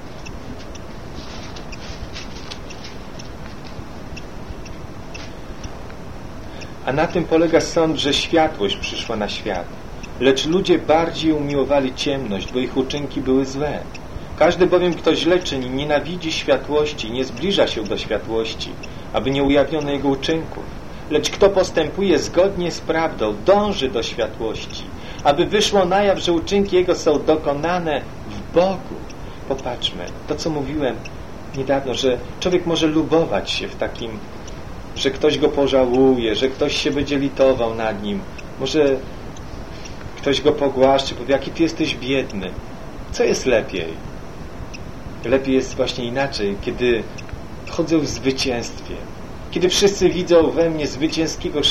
A na tym polega sąd, że światłość przyszła na świat. Lecz ludzie bardziej umiłowali ciemność, bo ich uczynki były złe. Każdy bowiem, kto źle czyni, nienawidzi światłości, nie zbliża się do światłości, aby nie ujawniono jego uczynków. Lecz kto postępuje zgodnie z prawdą, dąży do światłości, aby wyszło na jaw, że uczynki jego są dokonane w Bogu. Popatrzmy, to co mówiłem niedawno, że człowiek może lubować się w takim, że ktoś go pożałuje, że ktoś się będzie litował nad nim, może ktoś go pogłaszczy, powie, jaki ty jesteś biedny. Co jest lepiej? Lepiej jest właśnie inaczej, kiedy chodzę w zwycięstwie, kiedy wszyscy widzą we mnie zwycięskiego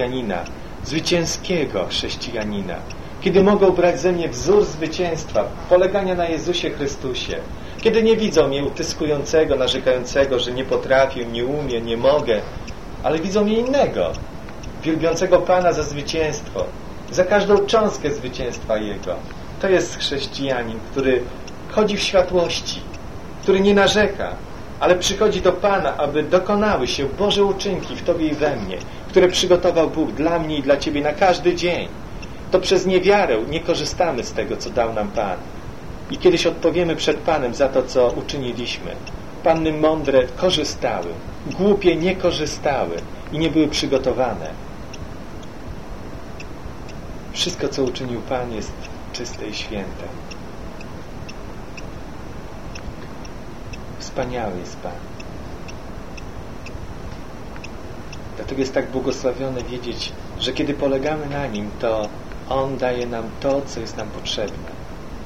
chrześcijanina, kiedy mogą brać ze mnie wzór zwycięstwa, polegania na Jezusie Chrystusie, kiedy nie widzą mnie utyskującego, narzekającego, że nie potrafię, nie umiem, nie mogę, ale widzą mnie innego, wielbiącego Pana za zwycięstwo, za każdą cząstkę zwycięstwa Jego. To jest chrześcijanin, który chodzi w światłości, który nie narzeka, ale przychodzi do Pana, aby dokonały się Boże uczynki w Tobie i we mnie, które przygotował Bóg dla mnie i dla Ciebie na każdy dzień. To przez niewiarę nie korzystamy z tego, co dał nam Pan. I kiedyś odpowiemy przed Panem za to, co uczyniliśmy. Panny mądre korzystały, głupie nie korzystały i nie były przygotowane. Wszystko, co uczynił Pan, jest czyste i święte. Wspaniały jest Pan. Dlatego jest tak błogosławione wiedzieć, że kiedy polegamy na Nim, to On daje nam to, co jest nam potrzebne.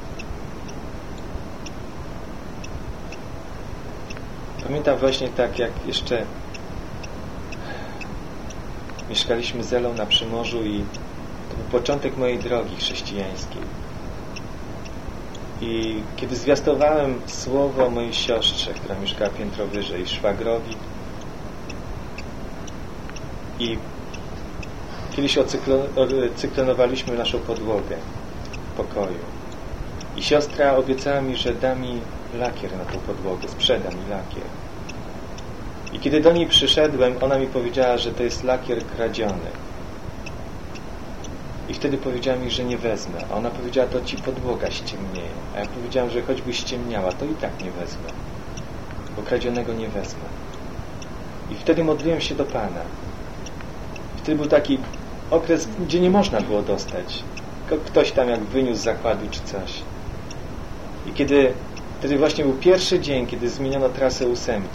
Pamiętam właśnie tak, jak jeszcze mieszkaliśmy z Elą na Przymorzu i to był początek mojej drogi chrześcijańskiej. I kiedy zwiastowałem słowo mojej siostrze, która mieszkała piętro wyżej, szwagrowi, i kiedyś ocyklonowaliśmy naszą podłogę w pokoju. I siostra obiecała mi, że da mi lakier na tą podłogę, sprzeda mi lakier. I kiedy do niej przyszedłem, ona mi powiedziała, że to jest lakier kradziony. I wtedy powiedziała mi, że nie wezmę. A ona powiedziała, to ci podłoga ściemnieje. A ja powiedziałem, że choćby ściemniała, to i tak nie wezmę. Bo kradzionego nie wezmę. I wtedy modliłem się do Pana. Wtedy był taki okres, gdzie nie można było dostać. Tylko ktoś tam jak wyniósł z zakładu czy coś. I wtedy właśnie był pierwszy dzień, kiedy zmieniono trasę 8.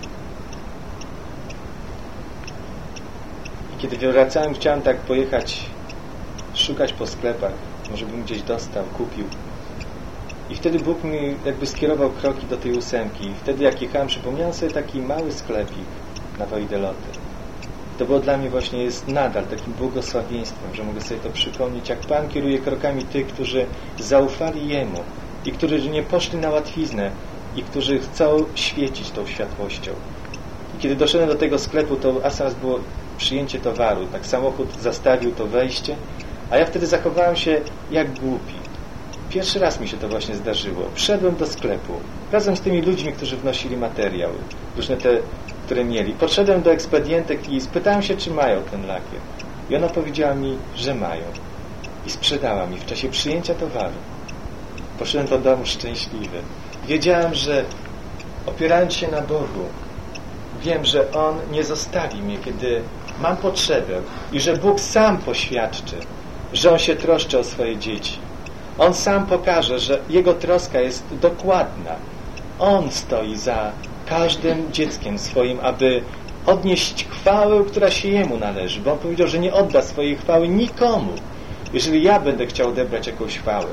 I kiedy wracałem, chciałem tak pojechać, szukać po sklepach, może bym gdzieś dostał, kupił. I wtedy Bóg mi jakby skierował kroki do tej 8. I wtedy jak jechałem, przypomniałem sobie taki mały sklepik na Wojdeloty. to było dla mnie właśnie, jest nadal takim błogosławieństwem, że mogę sobie to przypomnieć, jak Pan kieruje krokami tych, którzy zaufali Jemu i którzy nie poszli na łatwiznę i którzy chcą świecić tą światłością. I kiedy doszedłem do tego sklepu, to raz było przyjęcie towaru. Tak samochód zastawił to wejście, a ja wtedy zachowałem się jak głupi. Pierwszy raz mi się to właśnie zdarzyło. Wszedłem do sklepu razem z tymi ludźmi, którzy wnosili materiały, różne te, które mieli. Podszedłem do ekspedientek i spytałem się, czy mają ten lakier. I ona powiedziała mi, że mają. I sprzedała mi w czasie przyjęcia towaru. Poszedłem do domu szczęśliwy. Wiedziałem, że opierając się na Bogu, wiem, że On nie zostawi mnie, kiedy mam potrzebę i że Bóg sam poświadczy, że On się troszczy o swoje dzieci. On sam pokaże, że Jego troska jest dokładna. On stoi za każdym dzieckiem swoim, aby odnieść chwałę, która się Jemu należy. Bo On powiedział, że nie odda swojej chwały nikomu. Jeżeli ja będę chciał odebrać jakąś chwałę,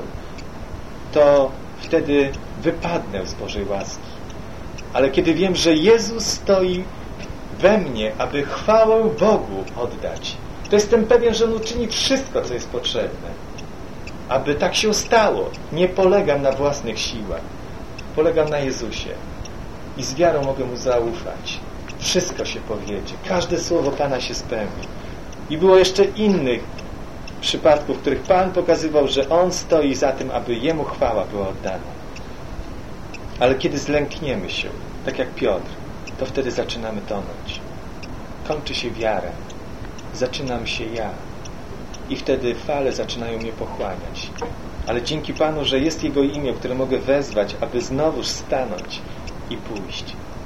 to wtedy wypadnę z Bożej łaski. Ale kiedy wiem, że Jezus stoi we mnie, aby chwałę Bogu oddać, to jestem pewien, że On uczyni wszystko, co jest potrzebne, aby tak się stało. Nie polegam na własnych siłach. Polegam na Jezusie. I z wiarą mogę Mu zaufać. Wszystko się powiedzie. Każde słowo Pana się spełni. I było jeszcze innych przypadków, w których Pan pokazywał, że On stoi za tym, aby Jemu chwała była oddana. Ale kiedy zlękniemy się, tak jak Piotr, to wtedy zaczynamy tonąć. Kończy się wiara. Zaczynam się ja. I wtedy fale zaczynają mnie pochłaniać. Ale dzięki Panu, że jest Jego imię, które mogę wezwać, aby znowuż stanąć i pójść.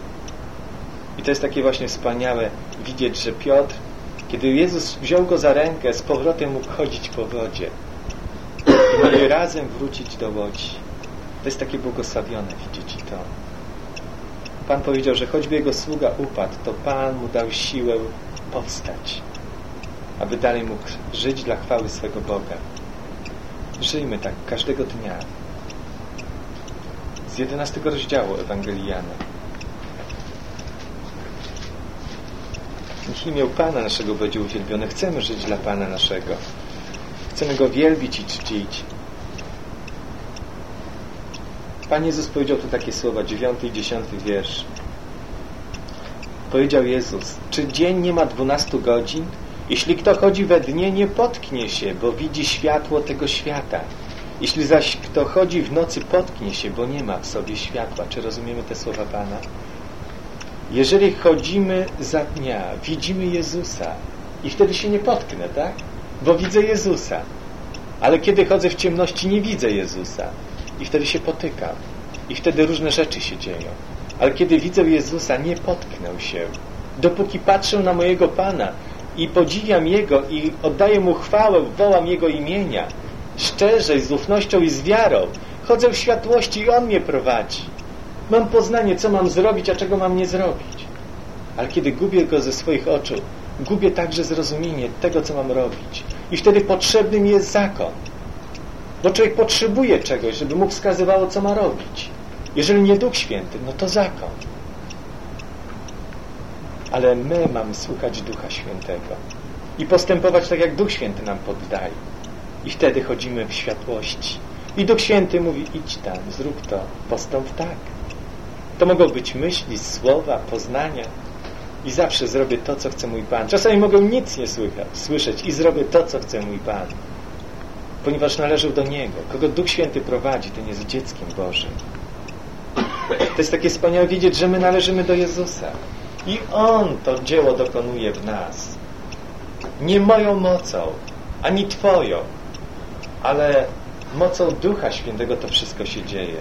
I to jest takie właśnie wspaniałe widzieć, że Piotr, kiedy Jezus wziął go za rękę, z powrotem mógł chodzić po wodzie. I mogli razem wrócić do łodzi. To jest takie błogosławione widzieć to. Pan powiedział, że choćby Jego sługa upadł, to Pan mu dał siłę powstać, aby dalej mógł żyć dla chwały swego Boga. Żyjmy tak każdego dnia. Z 11 rozdziału Ewangelii Jana. Niech imię Pana naszego będzie uwielbione. Chcemy żyć dla Pana naszego. Chcemy Go wielbić i czcić. Pan Jezus powiedział tu takie słowa, 9 i 10 wiersz. Powiedział Jezus, czy dzień nie ma 12 godzin? Jeśli kto chodzi we dnie, nie potknie się, bo widzi światło tego świata. Jeśli zaś kto chodzi w nocy, potknie się, bo nie ma w sobie światła. Czy rozumiemy te słowa Pana? Jeżeli chodzimy za dnia, widzimy Jezusa i wtedy się nie potknę, tak? Bo widzę Jezusa. Ale kiedy chodzę w ciemności, nie widzę Jezusa. I wtedy się potykam. I wtedy różne rzeczy się dzieją. Ale kiedy widzę Jezusa, nie potknę się. Dopóki patrzę na mojego Pana i podziwiam Jego i oddaję Mu chwałę, wołam Jego imienia, szczerze, z ufnością i z wiarą, chodzę w światłości i On mnie prowadzi. Mam poznanie, co mam zrobić, a czego mam nie zrobić. Ale kiedy gubię Go ze swoich oczu, gubię także zrozumienie tego, co mam robić. I wtedy potrzebny mi jest zakon. Bo człowiek potrzebuje czegoś, żeby mu wskazywało, co ma robić. Jeżeli nie Duch Święty, no to zakon. Ale my mamy słuchać Ducha Świętego i postępować tak, jak Duch Święty nam poddaje. I wtedy chodzimy w światłości. I Duch Święty mówi, idź tam, zrób to, postąp tak. To mogą być myśli, słowa, poznania. I zawsze zrobię to, co chce mój Pan. Czasami mogę nic nie słyszeć i zrobię to, co chce mój Pan. Ponieważ należę do Niego. Kogo Duch Święty prowadzi, ten jest dzieckiem Bożym. To jest takie wspaniałe wiedzieć, że my należymy do Jezusa. I On to dzieło dokonuje w nas. Nie moją mocą, ani Twoją, ale mocą Ducha Świętego to wszystko się dzieje.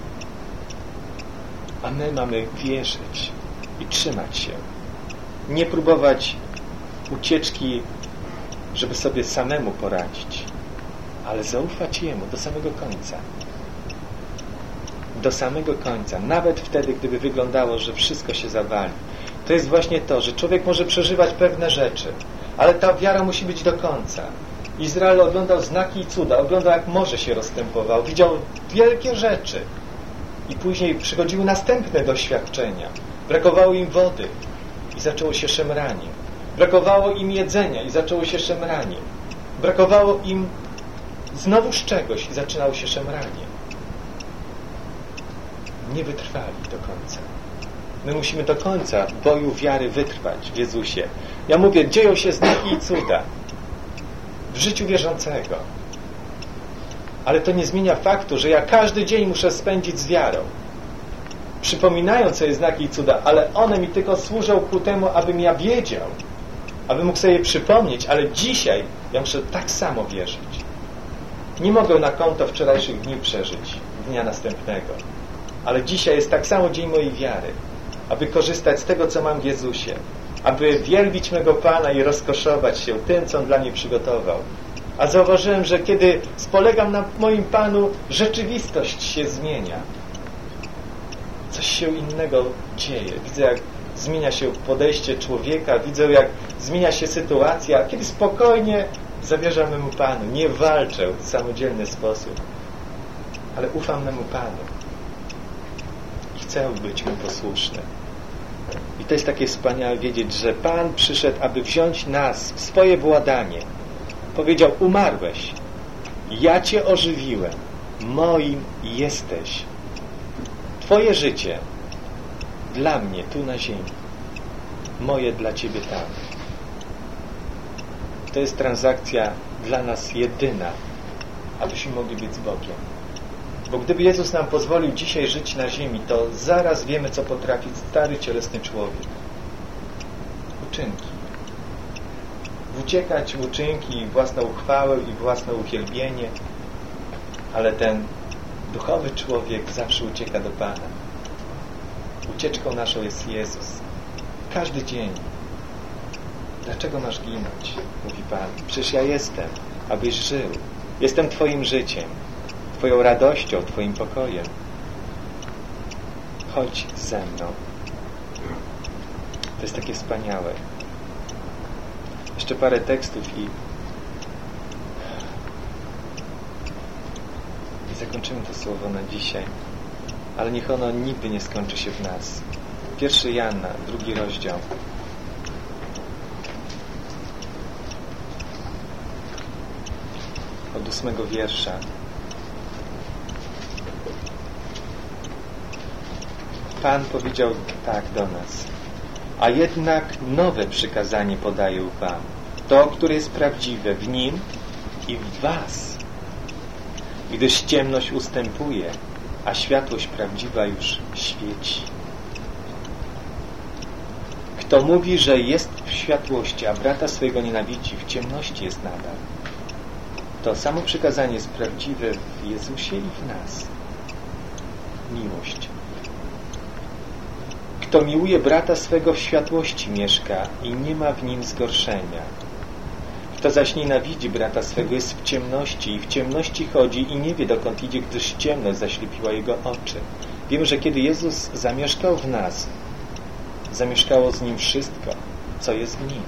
A my mamy wierzyć i trzymać się. Nie próbować ucieczki, żeby sobie samemu poradzić, ale zaufać Jemu do samego końca. Do samego końca. Nawet wtedy, gdyby wyglądało, że wszystko się zawali. To jest właśnie to, że człowiek może przeżywać pewne rzeczy, ale ta wiara musi być do końca. Izrael oglądał znaki i cuda, oglądał, jak morze się rozstępowało, widział wielkie rzeczy. I później przychodziły następne doświadczenia. Brakowało im wody i zaczęło się szemranie. Brakowało im jedzenia i zaczęło się szemranie. Brakowało im znowuż czegoś i zaczynało się szemranie. Nie wytrwali do końca. My musimy do końca boju wiary wytrwać w Jezusie. Ja mówię, dzieją się znaki i cuda w życiu wierzącego. Ale to nie zmienia faktu, że ja każdy dzień muszę spędzić z wiarą. Przypominając sobie znaki i cuda, ale one mi tylko służą ku temu, abym ja wiedział, abym mógł sobie je przypomnieć, ale dzisiaj ja muszę tak samo wierzyć. Nie mogę na konto wczorajszych dni przeżyć, dnia następnego. Ale dzisiaj jest tak samo dzień mojej wiary, aby korzystać z tego, co mam w Jezusie, aby wielbić mego Pana i rozkoszować się tym, co On dla mnie przygotował. A zauważyłem, że kiedy spolegam na moim Panu, rzeczywistość się zmienia. Coś się innego dzieje. Widzę, jak zmienia się podejście człowieka, widzę, jak zmienia się sytuacja, kiedy spokojnie zawierzam memu Panu. Nie walczę w samodzielny sposób, ale ufam memu Panu. I chcę być Mu posłuszny. I to jest takie wspaniałe wiedzieć, że Pan przyszedł, aby wziąć nas w swoje władanie. Powiedział, umarłeś, ja Cię ożywiłem, moim jesteś. Twoje życie dla mnie tu na ziemi, moje dla Ciebie tam. To jest transakcja dla nas jedyna, abyśmy mogli być z Bogiem. Bo gdyby Jezus nam pozwolił dzisiaj żyć na ziemi, to zaraz wiemy, co potrafi stary, cielesny człowiek. Uczynki. Uciekać w uczynki, własną uchwałę i własne uwielbienie, ale ten duchowy człowiek zawsze ucieka do Pana. Ucieczką naszą jest Jezus. Każdy dzień. Dlaczego masz ginąć? Mówi Pan. Przecież ja jestem, abyś żył. Jestem Twoim życiem, Twoją radością, Twoim pokojem. Chodź ze mną. To jest takie wspaniałe. Jeszcze parę tekstów i zakończymy to słowo na dzisiaj. Ale niech ono nigdy nie skończy się w nas. 1 Jana, 2 rozdział. Od 8 wiersza. Pan powiedział tak do nas. A jednak nowe przykazanie podaję wam. To, które jest prawdziwe w Nim i w was. Gdyż ciemność ustępuje, a światłość prawdziwa już świeci. Kto mówi, że jest w światłości, a brata swojego nienawidzi, w ciemności jest nadal. To samo przykazanie jest prawdziwe w Jezusie i w nas. Miłość. Kto miłuje brata swego, w światłości mieszka i nie ma w nim zgorszenia. Kto zaś nienawidzi brata swego, jest w ciemności i w ciemności chodzi i nie wie, dokąd idzie, gdyż ciemność zaślepiła jego oczy. Wiemy, że kiedy Jezus zamieszkał w nas, zamieszkało z Nim wszystko, co jest w Nim.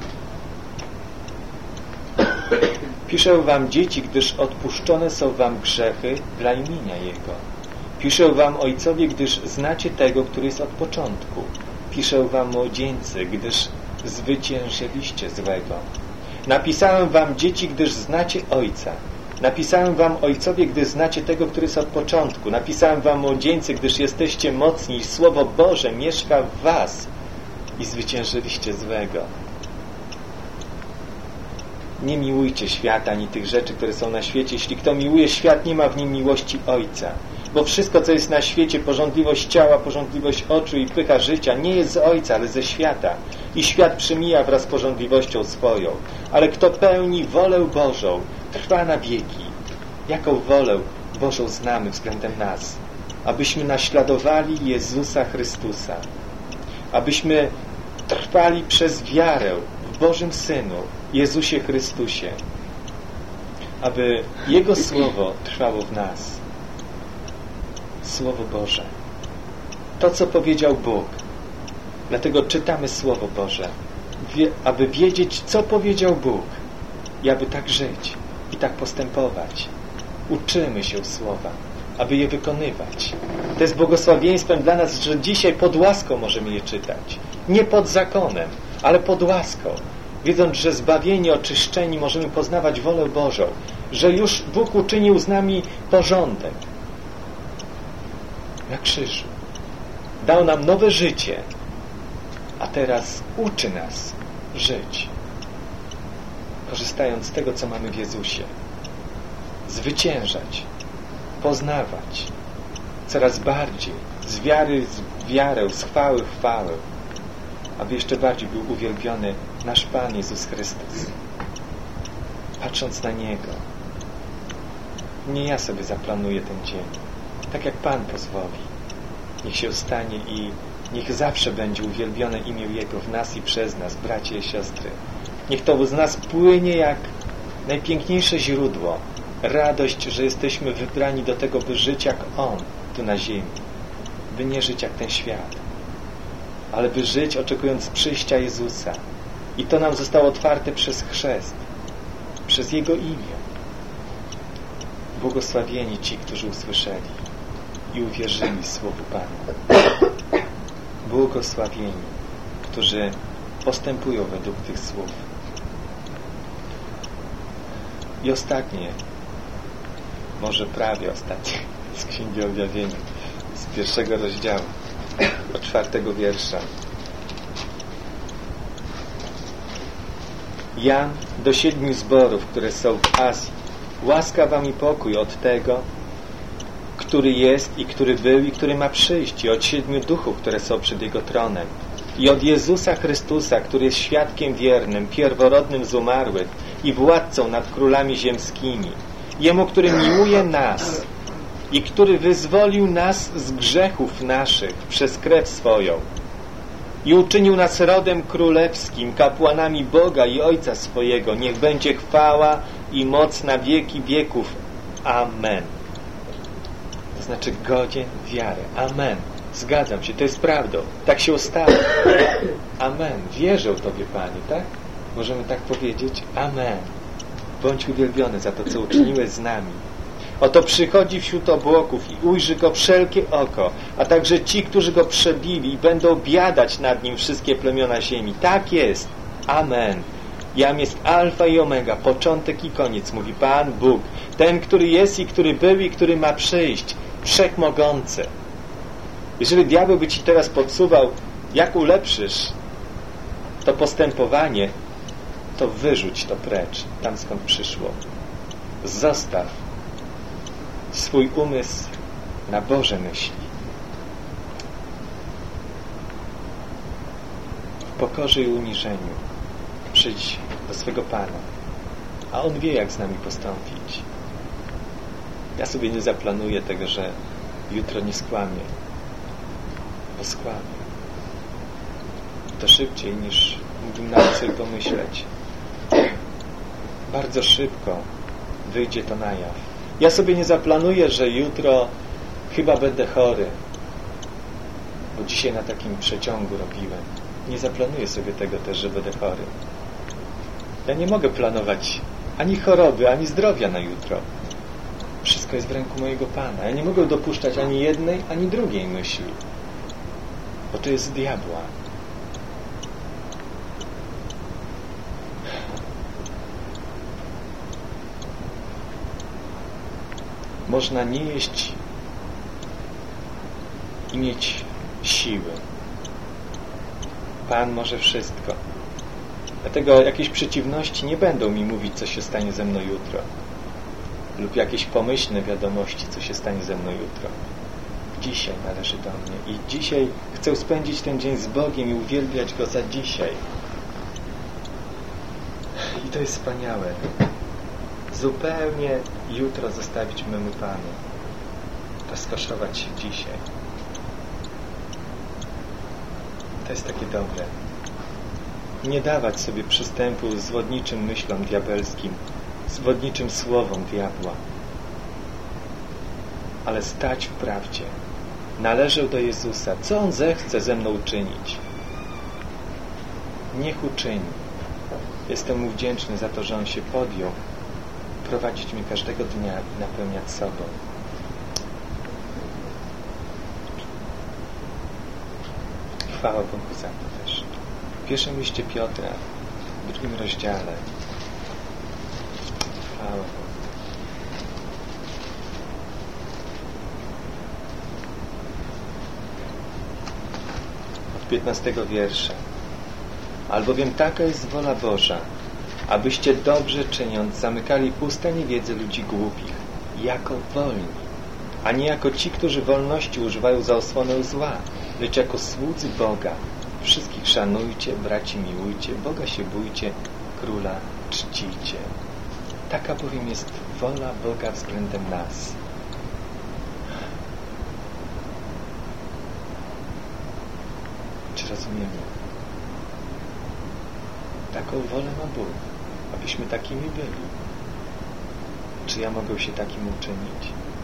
Piszę wam, dzieci, gdyż odpuszczone są wam grzechy dla imienia Jego. Piszę wam, ojcowie, gdyż znacie tego, który jest od początku. Piszę wam, młodzieńcy, gdyż zwyciężyliście złego. Napisałem wam, dzieci, gdyż znacie Ojca. Napisałem wam, ojcowie, gdyż znacie tego, który jest od początku. Napisałem wam, młodzieńcy, gdyż jesteście mocni i Słowo Boże mieszka w was i zwyciężyliście złego. Nie miłujcie świata, ani tych rzeczy, które są na świecie. Jeśli kto miłuje świat, nie ma w nim miłości Ojca. Bo wszystko, co jest na świecie, pożądliwość ciała, pożądliwość oczu i pycha życia, nie jest z Ojca, ale ze świata. I świat przemija wraz z pożądliwością swoją. Ale kto pełni wolę Bożą, trwa na wieki. Jaką wolę Bożą znamy względem nas? Abyśmy naśladowali Jezusa Chrystusa. Abyśmy trwali przez wiarę w Bożym Synu, Jezusie Chrystusie. Aby Jego Słowo trwało w nas. Słowo Boże. To, co powiedział Bóg. Dlatego czytamy Słowo Boże. Aby wiedzieć, co powiedział Bóg. I aby tak żyć. I tak postępować. Uczymy się Słowa. Aby je wykonywać. To jest błogosławieństwem dla nas, że dzisiaj pod łaską możemy je czytać. Nie pod zakonem, ale pod łaską. wiedząc, że zbawieni, oczyszczeni możemy poznawać wolę Bożą, że już Bóg uczynił z nami porządek na krzyżu. Dał nam nowe życie, a teraz uczy nas żyć, korzystając z tego, co mamy w Jezusie. Zwyciężać, poznawać coraz bardziej, z wiary w wiarę, z chwały w chwałę, aby jeszcze bardziej był uwielbiony nasz Pan Jezus Chrystus. Patrząc na Niego, nie ja sobie zaplanuję ten dzień, tak jak Pan pozwoli. Niech się stanie i niech zawsze będzie uwielbione imię Jego w nas i przez nas, bracie i siostry. Niech to z nas płynie jak najpiękniejsze źródło. Radość, że jesteśmy wybrani do tego, by żyć jak On tu na ziemi. By nie żyć jak ten świat, ale by żyć oczekując przyjścia Jezusa. I to nam zostało otwarte przez chrzest, przez Jego imię. Błogosławieni ci, którzy usłyszeli i uwierzyli Słowu Pana. Błogosławieni, którzy postępują według tych słów. I ostatnie, może prawie ostatnie, z Księgi Objawienia, z 1 rozdziału, od 4 wiersza. Jan do 7 zborów, które są w Azji. Łaska wam i pokój od tego, który jest i który był i który ma przyjść, i od 7 duchów, które są przed Jego tronem, i od Jezusa Chrystusa, który jest świadkiem wiernym, pierworodnym z umarłych i władcą nad królami ziemskimi. Jemu, który miłuje nas i który wyzwolił nas z grzechów naszych przez krew swoją i uczynił nas rodem królewskim, kapłanami Boga i Ojca swojego. Niech będzie chwała i moc na wieki wieków. Amen. To znaczy godzien wiary. Amen. Zgadzam się, to jest prawdą. Tak się stało. Amen. Wierzę w Tobie, Panie, tak? Możemy tak powiedzieć? Amen. Bądź uwielbiony za to, co uczyniłeś z nami. Oto przychodzi wśród obłoków i ujrzy Go wszelkie oko, a także ci, którzy Go przebili i będą biadać nad Nim wszystkie plemiona ziemi. Tak jest. Amen. Jam jest alfa i omega, początek i koniec, mówi Pan Bóg. Ten, który jest i który był i który ma przyjść. Wszechmogący. Jeżeli diabeł by Ci teraz podsuwał, jak ulepszysz to postępowanie, to wyrzuć to precz, tam skąd przyszło. Zostaw swój umysł na Boże myśli. W pokorze i uniżeniu przyjdź do swego Pana, a On wie, jak z nami postąpić. Ja sobie nie zaplanuję tego, że jutro nie skłamię, bo skłamię. To szybciej, niż mógłbym nawet sobie pomyśleć. Bardzo szybko wyjdzie to na jaw. Ja sobie nie zaplanuję, że jutro chyba będę chory, bo dzisiaj na takim przeciągu robiłem. Nie zaplanuję sobie tego też, że będę chory. Ja nie mogę planować ani choroby, ani zdrowia na jutro. Wszystko jest w ręku mojego Pana. Ja nie mogę dopuszczać ani jednej, ani drugiej myśli, bo to jest z diabła. Można nie jeść i mieć siły. Pan może wszystko. Dlatego jakieś przeciwności nie będą mi mówić, co się stanie ze mną jutro. Lub jakieś pomyślne wiadomości, co się stanie ze mną jutro. Dzisiaj należy do mnie. I dzisiaj chcę spędzić ten dzień z Bogiem i uwielbiać Go za dzisiaj. I to jest wspaniałe. Zupełnie jutro zostawić memu Panu. Rozkoszować się dzisiaj. To jest takie dobre. Nie dawać sobie przystępu zwodniczym myślom diabelskim, zwodniczym słowom diabła, ale stać w prawdzie. Należę do Jezusa. Co On zechce ze mną uczynić? Niech uczyni. Jestem Mu wdzięczny za to, że On się podjął prowadzić mnie każdego dnia i napełniać sobą. Chwała Bogu za to też. W pierwszym liście Piotra, 2 rozdziale. Chwała Bogu. Od 15 wiersza. Albowiem taka jest wola Boża, abyście dobrze czyniąc zamykali usta niewiedzy ludzi głupich, jako wolni, a nie jako ci, którzy wolności używają za osłonę zła, lecz jako słudzy Boga. Wszystkich szanujcie, braci miłujcie, Boga się bójcie, Króla czcicie. Taka bowiem jest wola Boga względem nas. Czy rozumiemy? Taką wolę ma Bóg, abyśmy takimi byli. Czy ja mogę się takim uczynić?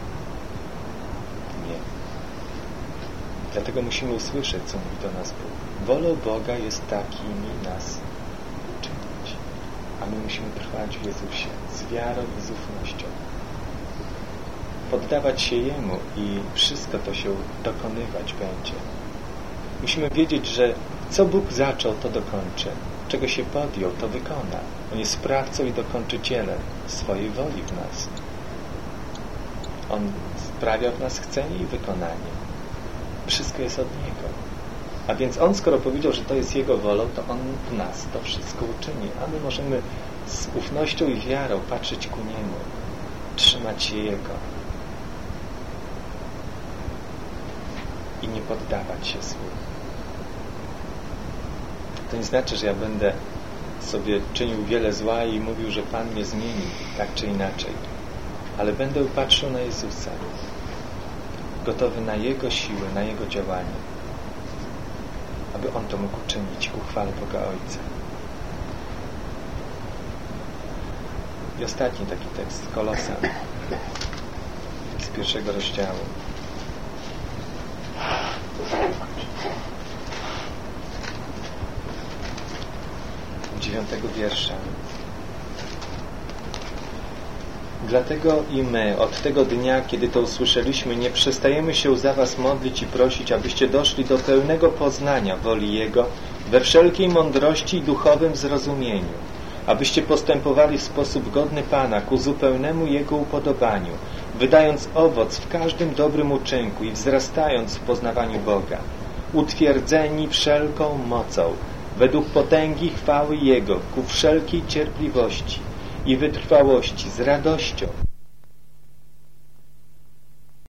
Nie. Dlatego musimy usłyszeć, co mówi do nas Bóg. Wolą Boga jest takimi nas uczynić. A my musimy trwać w Jezusie z wiarą i z ufnością. Poddawać się Jemu i wszystko to się dokonywać będzie. Musimy wiedzieć, że co Bóg zaczął, to dokończy. Czego się podjął, to wykona. On jest sprawcą i dokończycielem swojej woli w nas. On sprawia w nas chcenie i wykonanie. Wszystko jest od Niego. A więc On, skoro powiedział, że to jest Jego wolą, to On w nas to wszystko uczyni. A my możemy z ufnością i wiarą patrzeć ku Niemu. Trzymać się Jego. I nie poddawać się złu. To nie znaczy, że ja będę sobie czynił wiele zła i mówił, że Pan mnie zmieni, tak czy inaczej. Ale będę patrzył na Jezusa, gotowy na Jego siłę, na Jego działanie, aby On to mógł uczynić ku chwale Boga Ojca. I ostatni taki tekst, Kolosan, z 1 rozdziału. 9 wiersza. Dlatego i my od tego dnia, kiedy to usłyszeliśmy, nie przestajemy się za was modlić i prosić, abyście doszli do pełnego poznania woli Jego we wszelkiej mądrości i duchowym zrozumieniu, abyście postępowali w sposób godny Pana ku zupełnemu Jego upodobaniu, wydając owoc w każdym dobrym uczynku i wzrastając w poznawaniu Boga, utwierdzeni wszelką mocą, według potęgi chwały Jego, ku wszelkiej cierpliwości i wytrwałości, z radością,